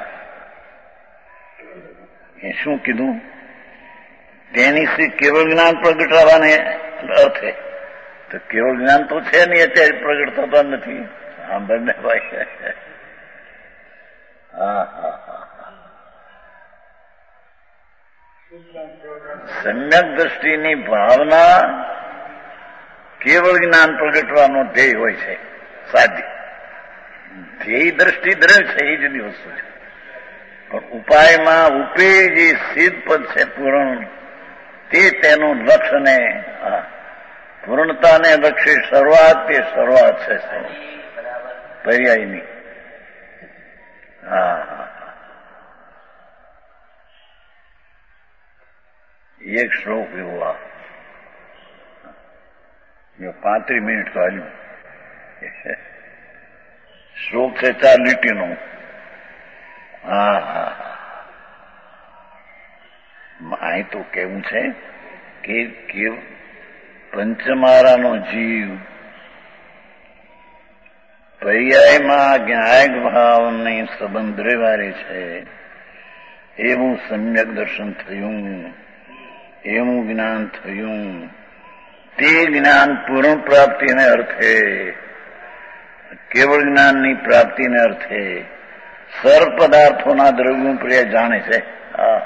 એ શું કીધું? તેની શ્રી કેવળ જ્ઞાન પ્રગટાવાને અર્થે તો કેવળ જ્ઞાન તો છે નહીં, અત્યારે પ્રગટ થતા નથી. સાંભળને ભાઈ. હા હા હા સમ્યક દ્રષ્ટિની ભાવના કેવળ જ્ઞાન પ્રગટવાનો ધ્યેય હોય છે. સાધી ધ્યેય દ્રષ્ટિ દ્રઢ છે, એ જુદી વસ્તુ છે. પણ ઉપાયમાં ઉપે જે સિદ્ધ પદ છે પૂર્ણ, તે તેનું લક્ષ્ય ને પૂર્ણતાને લક્ષ્ય શરૂઆત તે શરૂઆત છે પર્યાયની. હા હા એક શ્લોક એવો આ પાંત્રીસ મિનિટ તો હાલ્યું. શ્લોક છે ચાર લીટીનો. હા હા અહીં તો કેવું છે કે પંચમારાનો જીવ પર્યાયમાં જ્ઞાયક ભાવની સંબંધ રહેવારે છે, એવું સમ્યક દર્શન થયું, એવું જ્ઞાન થયું. તે જ્ઞાન પૂર્ણ પ્રાપ્તિને અર્થે, કેવળ જ્ઞાનની પ્રાપ્તિને અર્થે સર્વ પદાર્થોના દ્રવ્યો પ્રિય જાણે છે. હા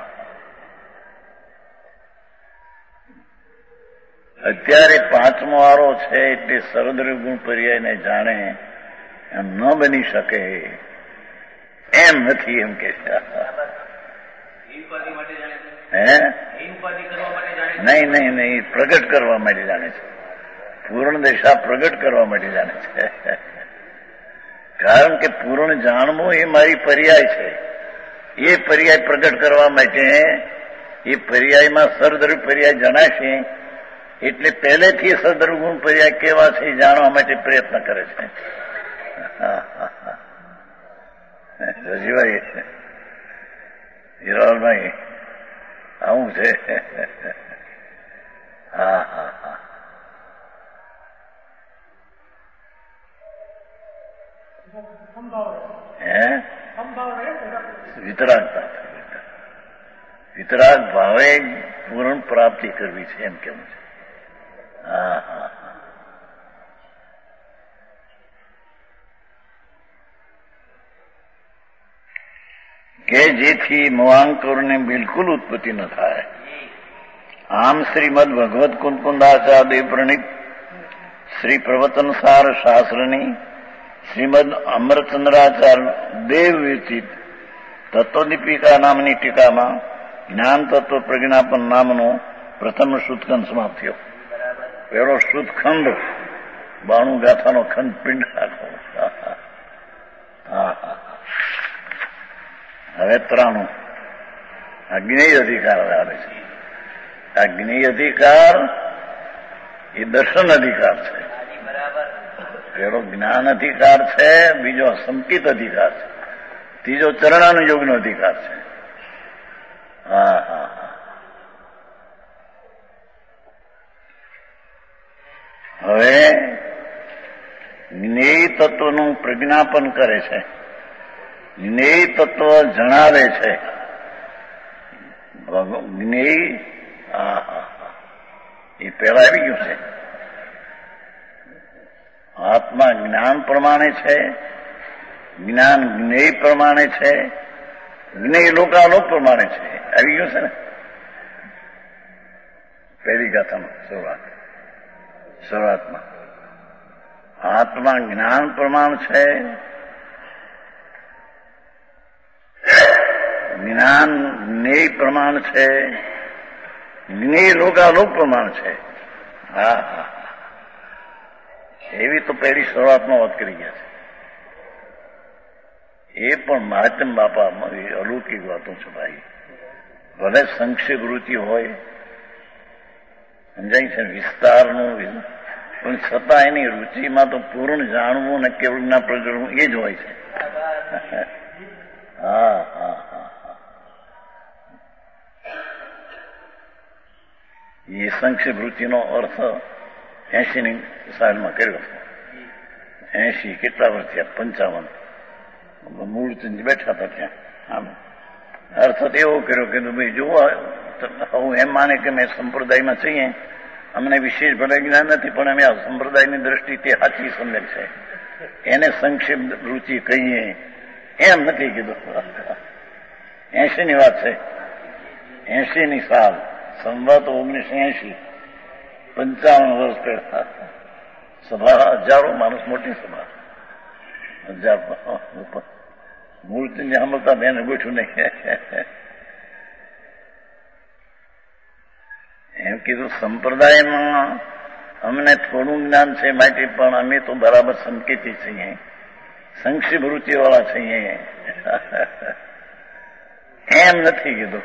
અત્યારે પાંચમો વારો છે એટલે સર્વદ્રવ્ય પર્યાયને જાણે એમ ન બની શકે, એમ નથી એમ કે છે. હે નહીં નહીં નહીં પ્રગટ કરવા માટે જાણે છે. પૂર્ણ દશા પ્રગટ કરવા માટે જાણે છે. કારણ કે પૂર્ણ જાણવું એ મારી પર્યાય છે. એ પર્યાય પ્રગટ કરવા માટે એ પર્યાયમાં સર્વદ્રવ્ય પર્યાય જણાશે એટલે પહેલેથી સદર્ગુણ પર્યાય કેવા છે એ જાણવા માટે પ્રયત્ન કરે છે. રજીભાઈ હિરાલભાઈ આવું છે. હા હા હા હે વિતરાગતા વિતરાગ ભાવે પૂર્ણ પ્રાપ્તિ કરવી છે એમ કેવું છે. હા હા કે જેથી મોહાંકરની બિલકુલ ઉત્પત્તિ ન થાય. આમ શ્રીમદ ભગવત કુંકુંદાચાર્ય પ્રણીત શ્રી પ્રવચનસાર શાસ્ત્રની શ્રીમદ અમરચંદ્રાચાર્ય દેવ વિરચિત તત્વદીપિકા નામની ટીકામાં જ્ઞાન તત્વ પ્રજ્ઞાપન નામનો પ્રથમ શુદ્ધખંડ સમાપ્ત થયો. પેલો શુદ્ધખંડ બાણું ગાથાનો ખંડ પિંડ આખો. હા હા હવે ત્રાણું આ જ્ઞેય અધિકાર આવે છે. આ જ્ઞેય અધિકાર એ દર્શન અધિકાર છે. પેલો જ્ઞાન અધિકાર છે, બીજો સંકિત અધિકાર છે, ત્રીજો ચરણાનુયોગનો અધિકાર છે. હા હા હા હવે જ્ઞેય તત્વનું પ્રજ્ઞાપન કરે છે, જ્ઞેય તત્વ જણાવે છે. જ્ઞેય હા હા હા એ પહેલા આવી ગયું છે. આત્મા જ્ઞાન પ્રમાણે છે, જ્ઞાન જ્ઞેય પ્રમાણે છે, જ્ઞેય લોકાલોક પ્રમાણે છે. આવી ગયું છે ને પહેલી ગાથામાં શરૂઆત શરૂઆતમાં. આત્મા જ્ઞાન પ્રમાણ છે, જ્ઞાન જ્ઞેય પ્રમાણ છે, જ્ઞેય લોકાલોક પ્રમાણ છે. હા હા એવી તો પહેલી શરૂઆતમાં વાત કરી ગયા છે. એ પણ મહાત્મ બાપા અલૌકિક વાતો છે ભાઈ. ભલે સંક્ષેપ રૂચિ હોય, સમજાય છે વિસ્તારનું, પણ છતાં એની રૂચિમાં તો પૂર્ણ જાણવું ને કેવળ ના પ્રજ્ઞવું એ જ હોય છે. હા હા હા એ સંક્ષેપ વૃત્તિનો અર્થ એસીની સાલમાં કર્યો હતો. એસી કેટલા વર્ષ થયા? પંચાવન. મૂળચંદ બેઠા હતા ત્યાં. આમ અર્થ તો એવો કર્યો કે ભાઈ જુઓ, હું એમ માને કે મેં સંપ્રદાયમાં છીએ, અમને વિશેષ ભલે જ્ઞાન નથી, પણ અમે આ સંપ્રદાયની દ્રષ્ટિ તે સાચી સમજ છે, એને સંક્ષેપ રુચિ કહીએ એમ નથી કીધું. એસી ની વાત છે. એસી ની સાલ, સંવત ઓગણીસો એસી, પંચાવન વર્ષ પહેલા. સભા હજારો માણસ, મોટી સભા, હજાર મૂર્તિને સાંભળતા બેને ગોઠવું નહીં. એમ કીધું સંપ્રદાયમાં અમને થોડું જ્ઞાન છે, માટે પણ અમે તો બરાબર સંકેતી છીએ, સંક્ષિપ્ત વૃત્તિ વાળા છીએ. એમ નથી કીધું.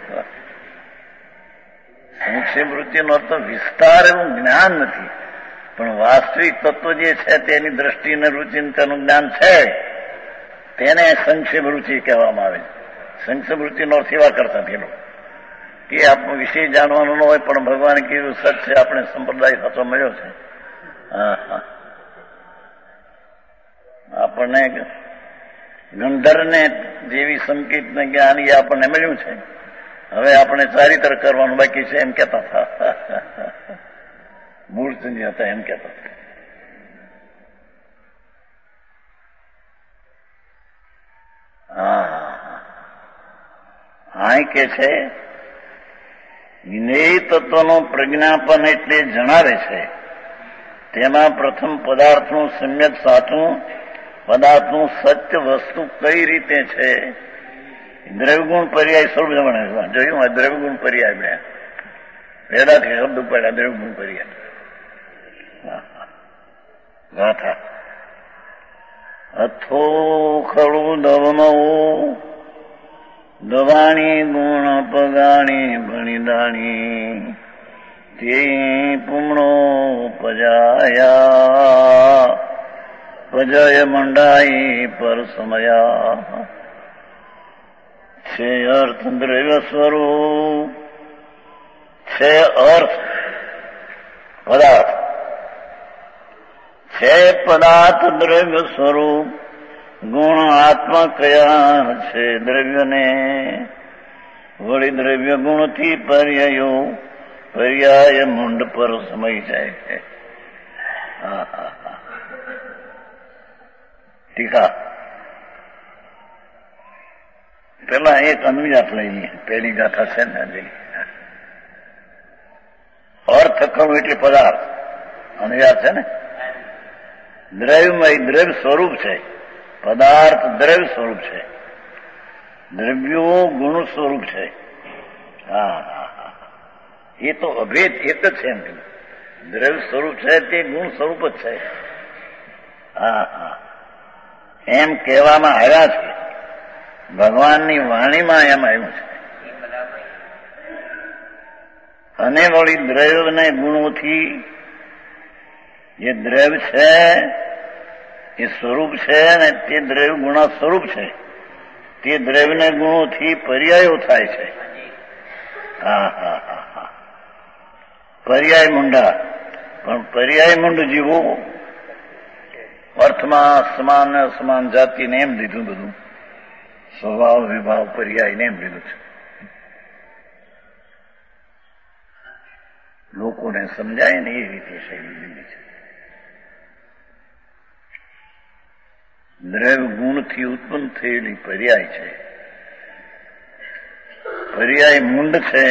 સંક્ષિપ્ત વૃત્તિનો અર્થ વિસ્તાર એવું જ્ઞાન નથી, પણ વાસ્તવિક તત્વ જે છે તેની દ્રષ્ટિને રુચિ તેનું જ્ઞાન છે, તેને સંક્ષેપ રુચિ કહેવામાં આવે છે. સંક્ષેપ વૃત્તિનો અર્થ એવા કરતા પેલો કે આપણું વિષય જાણવાનું ન હોય, પણ ભગવાન કીધું સચ છે, આપણે સંપ્રદાય સાચો મળ્યો છે. હા હા, આપણને ગંધર્વને જેવી સંકેતને જ્ઞાન એ આપણને મળ્યું છે. હવે આપણે ચારિત્ર કરવાનું બાકી છે એમ કહેતા હતા. મૂળચંદી હતા એમ કહેતા હતા. હા હા, કે છે જ્ઞેય તત્વનું પ્રજ્ઞાપન એટલે જણાવે છે. તેમાં પ્રથમ પદાર્થનું સમ્યક સાચું, પદાર્થનું સત્ય વસ્તુ કઈ રીતે છે, દ્રવ્યગુણ પર્યાય સ્વરૂપ જમણે જોયું. દ્રવ્યગુણ પર્યાય બે પહેલાથી શબ્દ પડ્યા. દ્રવ્યગુણ પર્યાય ગાથા અથો ખળું દવમવું દવાણી ગુણ પગાણી ભણીદાણી તે પુમણો પજાયા પજય મંડાઈ પર સમયા છે અર્થ દ્રવ્ય સ્વરૂપ છે. અર્થ પદાર્થ છે, પદાર્થ દ્રવ્ય સ્વરૂપ. ગુણ આત્મા કયા છે દ્રવ્યને, વળી દ્રવ્ય ગુણથી પર્યાયો પર્યાય મુંડ પર સમય જાય છે. હા હા હા, ટીકા પેલા એક અનુયાત લઈએ. પહેલી ગાથા છે ને, અર્થ કહું એટલે પદાર્થ. અનુયાત છે ને, દ્રવ્યમય દ્રવ્ય સ્વરૂપ છે, પદાર્થ દ્રવ્ય સ્વરૂપ છે, દ્રવ્યો ગુણ સ્વરૂપ છે. હા હા હા, એ તો અભેદ એક જ છે. એમ દ્રવ્ય સ્વરૂપ છે તે ગુણ સ્વરૂપ જ છે. હા હા, એમ કહેવામાં આવ્યા છે. ભગવાનની વાણીમાં એમ આવ્યું છે. અને વળી દ્રવ્ય ને ગુણોથી, જે દ્રવ્ય છે એ સ્વરૂપ છે ને તે દ્રવ્ય ગુણા સ્વરૂપ છે, તે દ્રવ્યને ગુણોથી પર્યાયો થાય છે. હા હા હા હા, પર્યાય મુંડા. પણ પર્યાય મુંડ જીવો અર્થમાં સમાન સમાન જાતિને એમ લીધું, બધું સ્વભાવ વિભાવ પર્યાયને એમ લીધું છે. લોકોને સમજાય ને એ રીતે શૈલી લીધી છે. દ્રવ્ય ગુણથી ઉત્પન્ન થયેલી પર્યાય છે. પર્યાય મુંડ છે,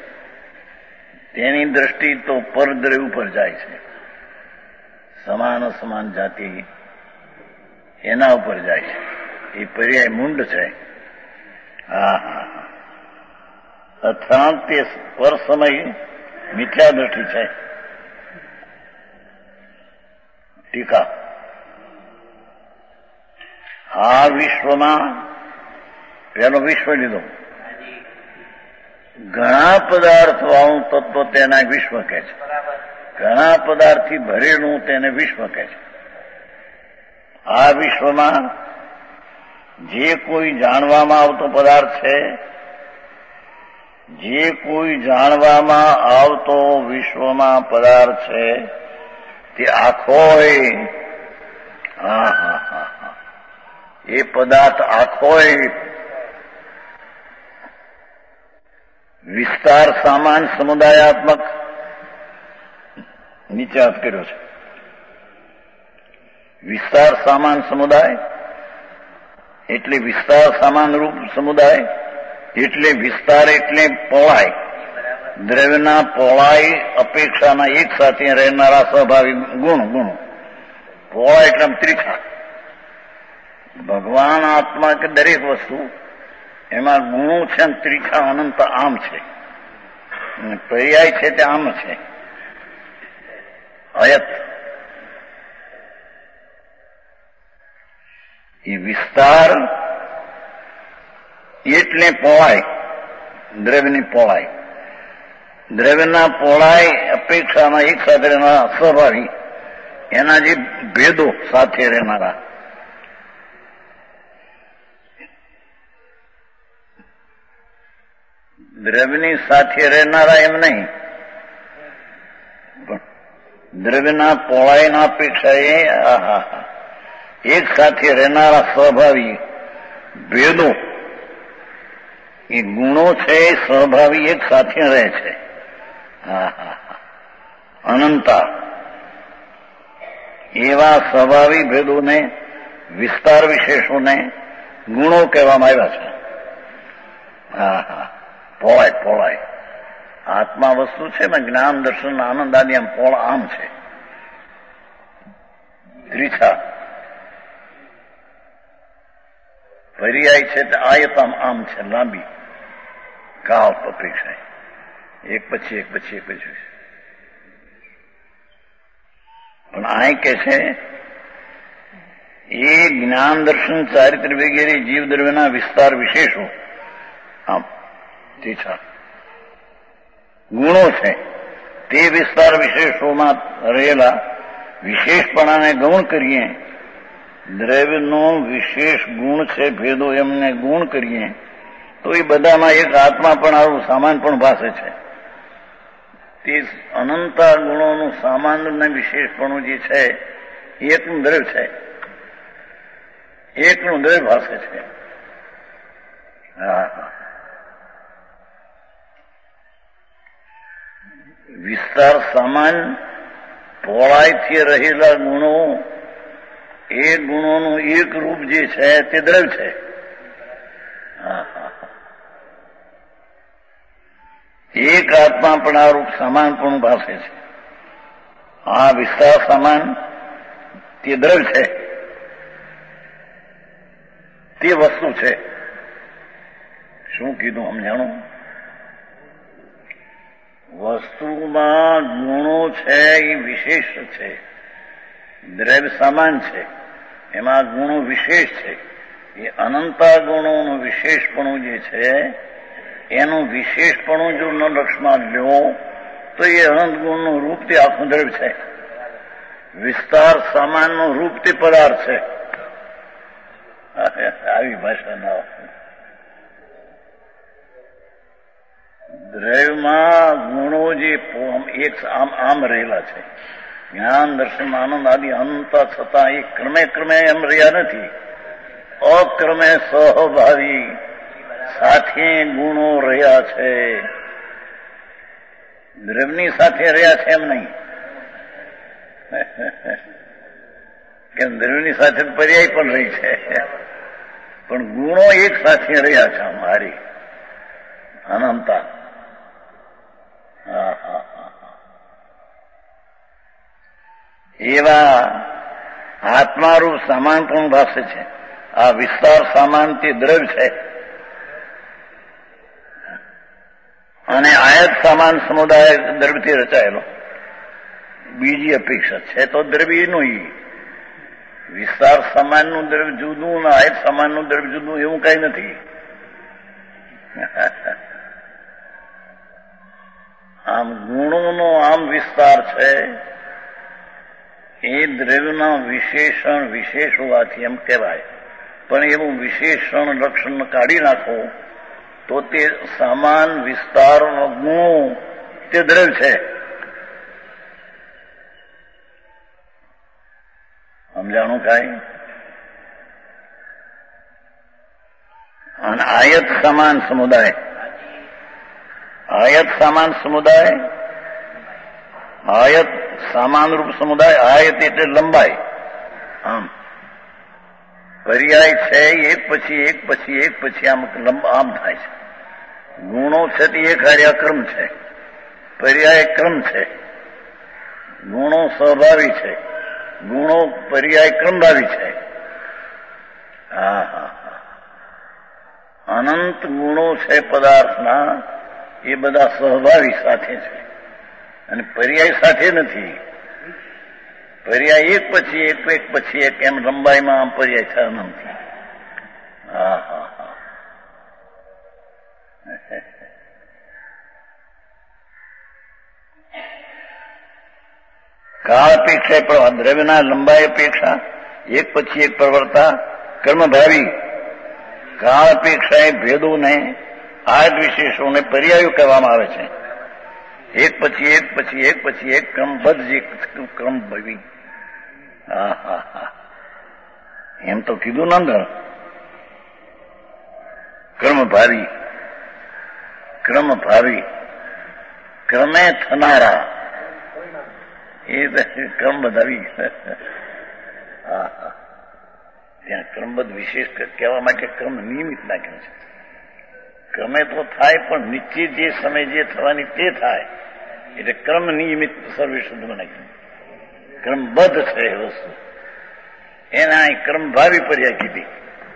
તેની દ્રષ્ટિ તો પરદ્રવ્ય ઉપર જાય છે. સમાન સમાન જાતિ એના ઉપર જાય છે. એ પર્યાય મુંડ છે. હા હા હા, અથાંત તે પર સમય મિથ્યા દ્રષ્ટિ છે. ટીકા આ વિશ્વમાં પેલો વિશ્વ લીધો, ઘણા પદાર્થ વાળું તત્વ તેના વિશ્વ કહે છે. ઘણા પદાર્થથી ભરેલું તેને વિશ્વ કહે છે. આ વિશ્વમાં જે કોઈ જાણવામાં આવતો પદાર્થ છે જે કોઈ જાણવામાં આવતો વિશ્વમાં પદાર્થ છે તે આખો હા હા હા હા એ પદાર્થ આખો વિસ્તાર સામાન સમુદાયાત્મક નીચે અર્થ કર્યો છે. વિસ્તાર સામાન સમુદાય એટલે વિસ્તાર સમાન રૂપ સમુદાય એટલે વિસ્તાર એટલે પહોળાઈ, દ્રવ્યના પહોળાઈ અપેક્ષાના એક સાથે રહેનારા સ્વાભાવિક ગુણ ગુણો. પહોળાઈ એટલે ત્રિખા. ભગવાન આત્મા કે દરેક વસ્તુ એમાં ગુણો છે, ત્રિખા અનંત આમ છે, પર્યાય છે તે આમ છે. અયત એ વિસ્તાર એટલે પહોળાઈ, દ્રવ્યની પહોળાઈ, દ્રવ્યના પહોળાઈ અપેક્ષાના એક સાથે રહેનારા સ્વાભાવિક એના જે ભેદો સાથે રહેનારા. દ્રવ્યની સાથે રહેનારા એમ નહીં, દ્રવ્યના પહોળાઈના અપેક્ષાએ આહા એક સાથે રહેનારા સ્વાભાવિક ભેદો એ ગુણો છે, સ્વભાવી એક સાથે રહે છે. હા હા અનંતા એવા સ્વભાવી ભેદોને, વિસ્તાર વિશેષોને ગુણો કહેવામાં આવ્યા છે. હા હા પહોળાઈ પહોળાઈ આત્મા વસ્તુ છે ને, જ્ઞાન દર્શન આનંદ આદિ આમ પોળ આમ છે. ત્રિછા પર્યાય છે તે આયતામ આમ છે, લાંબી કાળ અપેક્ષા એક પછી એક પછી એક પછી. પણ આ કે છે એ જ્ઞાન દર્શન ચારિત્ર વગેરે જીવ દ્રવ્યના વિસ્તાર વિશેષો આમ ત્રિછા ગુણો છે. તે વિસ્તાર વિશેષોમાં રહેલા વિશેષપણાને ગૌણ કરીએ, દ્રવ્યનો વિશેષ ગુણ છે ભેદો એમને ગુણ કરીએ તો એ બધામાં એક આત્મા પણ આવું સામાન પણ ભાષે છે. તે અનંતા ગુણોનું સામાન્ય વિશેષપણું જે છે એકનું દ્રવ્ય છે, એકનું દ્રવ્ય ભાષે છે. હા હા વિસ્તાર સામાન પહોળાઈથી રહેલા ગુણો એ ગુણોનું એક રૂપ જે છે તે દ્રવ્ય છે. એક આત્મા પણ આ રૂપ સમાન પણ ભાષે છે. આ વિસ્તાર સમાન તે દ્રવ્ય છે, તે વસ્તુ છે. શું કીધું સમજાણું? વસ્તુમાં ગુણો છે એ વિશેષ છે, દ્રવ્ય સમાન છે, એમાં ગુણો વિશેષ છે. એ અનંતા ગુણોનું વિશેષપણું જે છે એનું વિશેષપણું જો ન લક્ષમાં લ્યો તો એ અનંત ગુણનું રૂપ તે આખું દ્રવ્ય છે. વિસ્તાર સમાનનું રૂપ તે પદાર્થ છે. આવી ભાષા ના દ્રવ્યમાં ગુણો જે એક આમ આમ રહેલા છે, જ્ઞાન દર્શન આનંદ આદિ અનંત છતાં એ ક્રમે ક્રમે એમ રહ્યા નથી. અક્રમે સ્વભાવી સાથે ગુણો રહ્યા છે. દ્રવ્યની સાથે રહ્યા છે એમ નહીં કે દ્રવ્યની સાથે પર્યાય પણ રહી છે, પણ ગુણો એક સાથે રહ્યા છે અમારી અનંતા. હા હા હા એવા આત્મારૂપ સમાન પણ ભાષે છે. આ વિસ્તાર સામાન તે દ્રવ્ય છે અને આયત સામાન સમુદાય દ્રવ્યથી રચાયેલો. બીજી અપેક્ષા છે તો દ્રવ્યનું ઈ વિસ્તાર સમાનનું દ્રવ્ય જુદું ને આયત સમાનનું દ્રવ્ય જુદું એવું કઈ નથી. આમ ગુણોનો આમ વિસ્તાર છે એ દ્રવ્યના વિશેષણ વિશેષ હોવાથી એમ કહેવાય. પણ એવું વિશેષણ લક્ષણ કાઢી નાખો તો તે સમાન વિસ્તાર ગુણો તે દ્રવ્ય છે. સમજાણું કાંઈ? અને આયત સમાન સમુદાય, આયત સમાન સમુદાય, આયત સમાન રૂપ સમુદાય, આયત એટલે લંબાઈ. આમ પર્યાય છે એક પછી એક પછી એક પછી આમ આમ થાય છે. ગુણો છે તે એક હાર્યા ક્રમ છે, પર્યાય ક્રમ છે. ગુણો સ્વભાવી છે, ગુણો પર્યાય ક્રમભાવી છે. હા હા હા અનંત ગુણો છે પદાર્થના, એ બધા સ્વભાવી સાથે છે અને પર્યાય સાથે નથી. પર્યાય એક પછી એક એક પછી એક એમ લંબાઈમાં આમ પર્યાય થયો નથી. હા હા હા કાળ અપેક્ષા પણ દ્રવ્યના લંબાઈ અપેક્ષા એક પછી એક પ્રવર્તા કર્મભાવી. કાળ અપેક્ષા એ ભેદોને આદ વિશેષોને પર્યાયો કહેવામાં આવે છે. એક પછી એક પછી એક પછી એક ક્રમબદ્ધ જે ક્રમભાવી. હા હા હા એમ તો કીધું ને અંદર કર્મભાવી, ક્રમભાવી, ક્રમે થનારા એ ક્રમ બધાવી. હા હા ત્યાં ક્રમબદ્ધ વિશેષ કહેવા માટે ક્રમ નિયમિત નાખ્યો છે. ક્રમે તો થાય પણ નિશ્ચિત જે સમય જે થવાની તે થાય એટલે ક્રમ નિયમિત સર્વશુદ્ધ બનાવ્યું. ક્રમબદ્ધ છે એ વસ્તુ, એના અહીં ક્રમભાવી પર્યાય કીધી.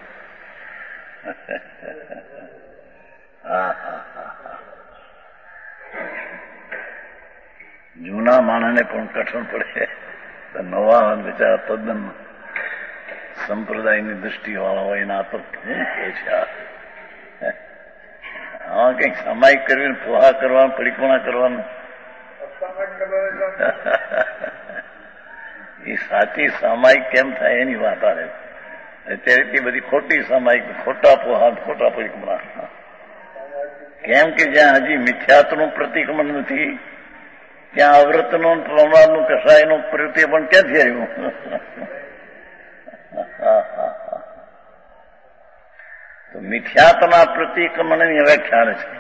હા હા હા જૂના માણસને પણ કઠણ પડે, નવા બિચારા તદ્દન સંપ્રદાયની દ્રષ્ટિ વાળા હોય એના તો શું કે છે. હા કંઈક સામાયિક કરવી, પોહા કરવાનું, પરિપૂર્ણ કરવાનું, એ સાચી સામાયિક કેમ થાય એની વાત આવે. અત્યારે તે બધી ખોટી સામાયિક, ખોટા પોહા, ખોટા પરિક્રમણ. કેમ કે જ્યાં હજી મિથ્યાત્વનું પ્રતિક્રમણ નથી ત્યાં અવ્રતનું, પ્રમાદનું, કસાયનું પ્રત્યે પણ ક્યાંથી આવ્યું? તો મિથ્યાત્વના પ્રતિક્રમણની વ્યાખ્યા છે.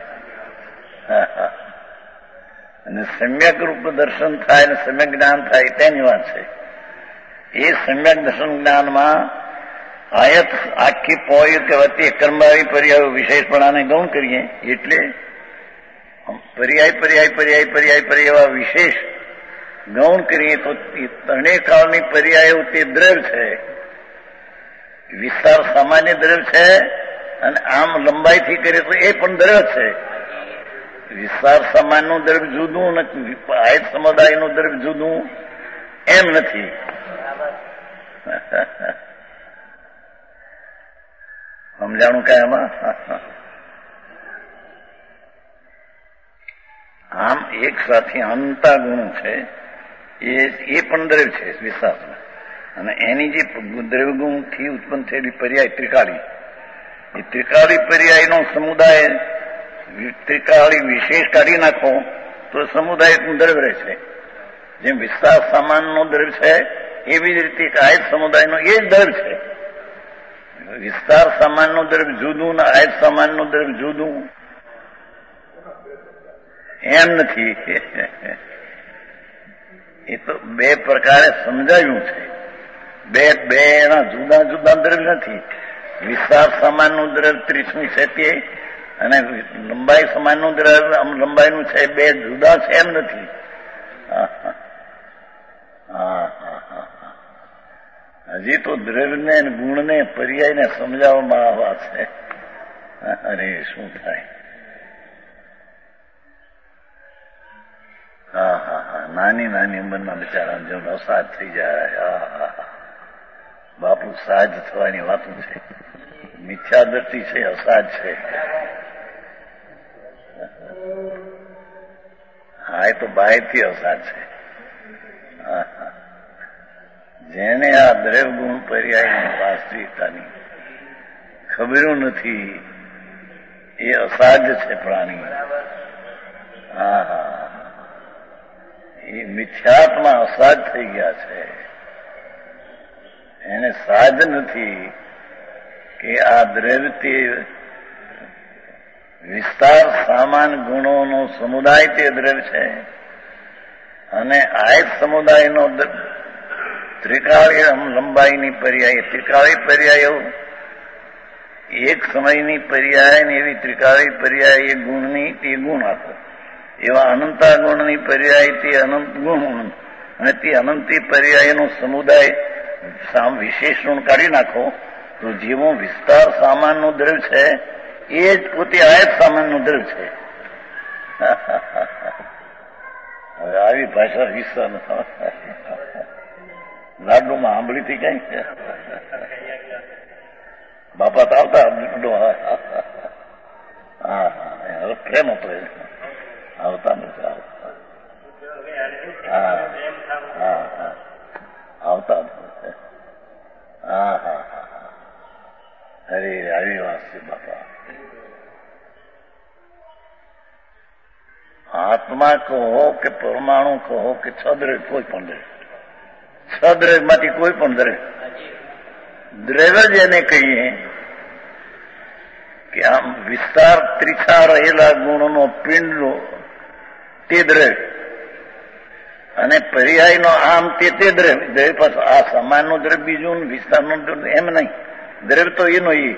અને સમ્યક રૂપ દર્શન થાય અને સમ્યક જ્ઞાન થાય તેની વાત છે. એ સમ્યક દર્શન જ્ઞાનમાં આયત આખી પોયું કહેવાતી કર્મભાવી પર્યાય વિશેષપણાને ગૌણ કરીએ એટલે પર્યાય પર્યાય પર્યાય પર્યાય પર્યાય વિશેષ ગૌણ કરીએ તો ત્રણેય કાળની પર્યાયો તે દ્રવ્ય છે. વિસ્તાર સામાન્ય દ્રવ્ય છે અને આમ લંબાઈથી કરીએ તો એ પણ દ્રવ્ય છે. વિસ્તાર સમાનનું દ્રવ્ય જુદું નથી, આયત સમુદાયનું દ્રવ્ય જુદું એમ નથી. સમજાણું કાંઈ એમાં? આમ એક સાથે અનંતા ગુણો છે એ એ પણ દ્રવ્ય છે વિસ્તારમાં, અને એની જે દ્રવ્યગુણથી ઉત્પન્ન થયેલી પર્યાય ત્રિકાળી, એ ત્રિકાળી પર્યાયનો સમુદાય ત્રિકાળી વિશેષ કાઢી નાખો તો સમુદાય દ્રવ્ય રહે છે. જેમ વિસ્તાર સમાનનો દ્રવ્ય છે એવી જ રીતે આયત સમુદાયનો એ જ દ્રવ્ય છે. વિસ્તાર સમાનનું દ્રવ્ય જુદું ને આયત સમાનનું દ્રવ્ય જુદું એમ નથી. એ તો બે પ્રકારે સમજાવ્યું છે. બે બે એના જુદા જુદા દ્રવ્ય નથી. વિસ્તાર સમાનનું દ્રવ્ય ત્રીસમી છે તે અને લંબાઈ સમાનનું દ્રવ્ય લંબાઈનું છે, બે જુદા છે એમ નથી. હા હા હા હજી તો દ્રવ્યને ગુણને પર્યાયને સમજાવવામાં આવા છે. અરે શું થાય? હા હા હા નાની નાની ઉંમરના બિચારા જો અવસાદ થઈ જાય. હા બાપુ સાજ થવાની વાતો છે. મિથ્યા દ્રષ્ટિ છે, અસાજ છે. હા એ તો બાયથી અસાજ છે. હા હા જેને આ દ્રવ્ય ગુણ પર્યાયની વાસ્તવિકતાની ખબરો નથી એ અસાધ્ય છે પ્રાણી. હા હા, એ મિથ્યાત્મા અસાધ થઈ ગયા છે. એને સાધ નથી કે આ દ્રવ્યથી વિસ્તાર સામાન ગુણોનો સમુદાય તે દ્રવ્ય છે અને આયત સમુદાયનો ત્રિકાળી લંબાઈની પર્યાય ત્રિકાળી પર્યાય એવું એક સમયની પર્યાય ને એવી ત્રિકાળી પર્યાય એ ગુણની તે ગુણ આપો, એવા અનંતા ગુણની પર્યાય તે અનંત ગુણ અને તે અનંતી પર્યાયનો સમુદાય વિશેષ ગુણ કાઢી નાખો તો જેવો વિસ્તાર સામાનનું દ્રવ્ય છે એ જ પોતે આયત સામાનનું દ્રવ્ય છે. હવે આવી ભાષા વિસ્તાર લાડુમાં આંબળી થી કઈ બાપા તો આવતા હા હા પ્રેમ હતો આવતા નથી આવતા. હા હા હા આવતા હા હા હા અરે આવી વાત છે બાપા. આત્મા કહો કે પરમાણુ કહો કે છદ્રવ્ય કોઈ પણ દ્રવ્ય, છદ્રવ્ય માંથી કોઈ પણ દ્રવ્ય દ્રવ્ય જ એને કહીએ કે આમ વિસ્તાર ત્રિછા રહેલા ગુણોનો પિંડનો તે દ્રવ્ય અને પર્યાયનો આમ તે તે દ્રવ્ય. દ્રવ્ય પાછું આ સમાનનું દ્રવ્ય બીજું વિસ્તારનું દ્રવ્ય એમ નહીં, દ્રવ્ય તો એનો એ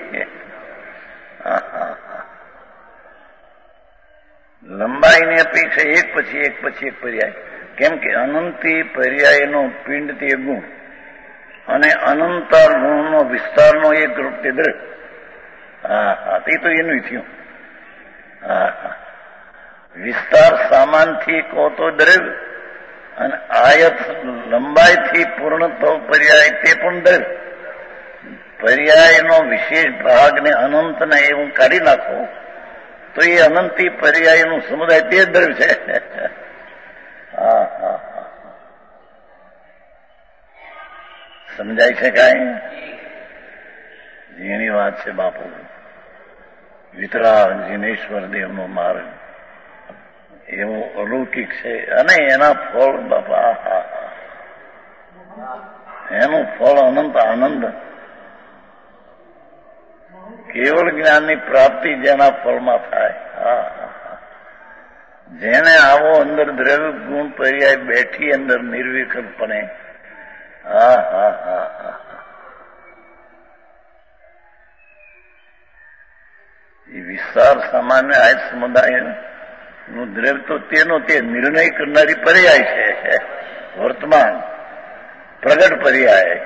લંબાઈની અપેક્ષા એક પછી એક પછી એક પર્યાય. કેમ કે અનંતી પર્યાયનો પિંડ તે ગુણ અને અનંતા ગુણનો વિસ્તારનો એક રૂપ તે દ્રવ્ય. હા હા તે તો એનું થયું. હા હા વિસ્તાર સામાનથી કહો તો દ્રવ્ય અને આયત લંબાઈથી પૂર્ણ તો પર્યાય તે પણ દ્રવ્ય. પર્યાયનો વિશેષ ભાગને અનંતને એવું કાઢી નાખો તો એ અનંતી પર્યાયનું સમુદાય તે જ દ્રવ્ય છે. હા હા હા સમજાય છે કાંઈ? જેની વાત છે બાપુ. વિતરાગ જીનેશ્વર દેવનો માર્ગ એવું અલૌકિક છે અને એના ફળ બાપા હા એનું ફળ અનંત આનંદ. કેવળ જ્ઞાનની પ્રાપ્તિ જેના ફળમાં થાય. હા જેને આવો અંદર દ્રવ્ય ગુણ પર્યાય બેઠી અંદર નિર્વિકલ્પણે હા હા હા હા એ વિસ્તાર સામાન્ય આયત સમુદાય નું દ્રવ્ય તો તેનો તે નિર્ણય કરનારી પર્યાય છે. વર્તમાન પ્રગટ પર્યાય.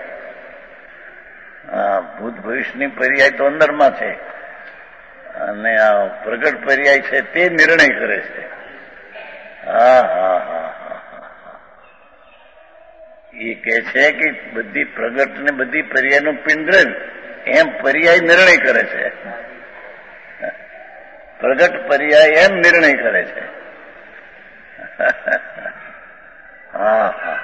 હા ભૂત ભવિષ્યની પર્યાય તો અંદરમાં છે અને આ પ્રગટ પર્યાય છે તે નિર્ણય કરે છે. હા હા હા હા એ કે છે કે બધી પ્રગટ ને બધી પર્યાયનું પિંડ એમ પર્યાય નિર્ણય કરે છે. પ્રગટ પર્યાય એમ નિર્ણય કરે છે. હા હા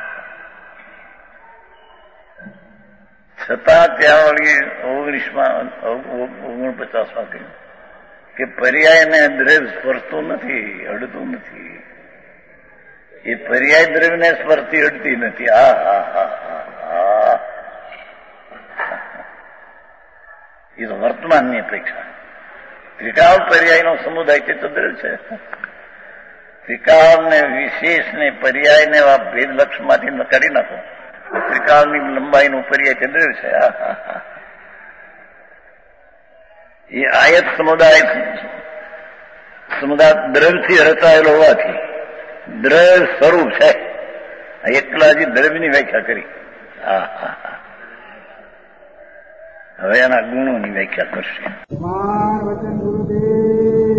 છતાં ત્યાં વળી ઓગણીસમાં ઓગણપચાસમાં કહ્યું કે પર્યાયને દ્રવ્ય સ્પર્શતું નથી, અડતું નથી. એ પર્યાય દ્રવ્યને સ્પર્શતી અડતી નથી. હા હા હા હા એ તો વર્તમાનની અપેક્ષા. ત્રિકાળ પર્યાયનો સમુદાય તે તો દ્રવ્ય છે. ત્રિકાળને વિશેષને પર્યાયને ભેદલક્ષમાંથી કાઢી નાખો ત્રિકાળની લંબાઈનું પર્યાય તે દ્રવ્ય છે. હા હા હા એ આયત સમુદાય સમુદાય દ્રવ્યથી રચાયેલો હોવાથી દ્રવ્ય સ્વરૂપ છે. એકલાજી દ્રવ્યની વ્યાખ્યા કરી. હા હા હા હવે એના ગુણોની વ્યાખ્યા કરશે. વચન ગુરુદેવ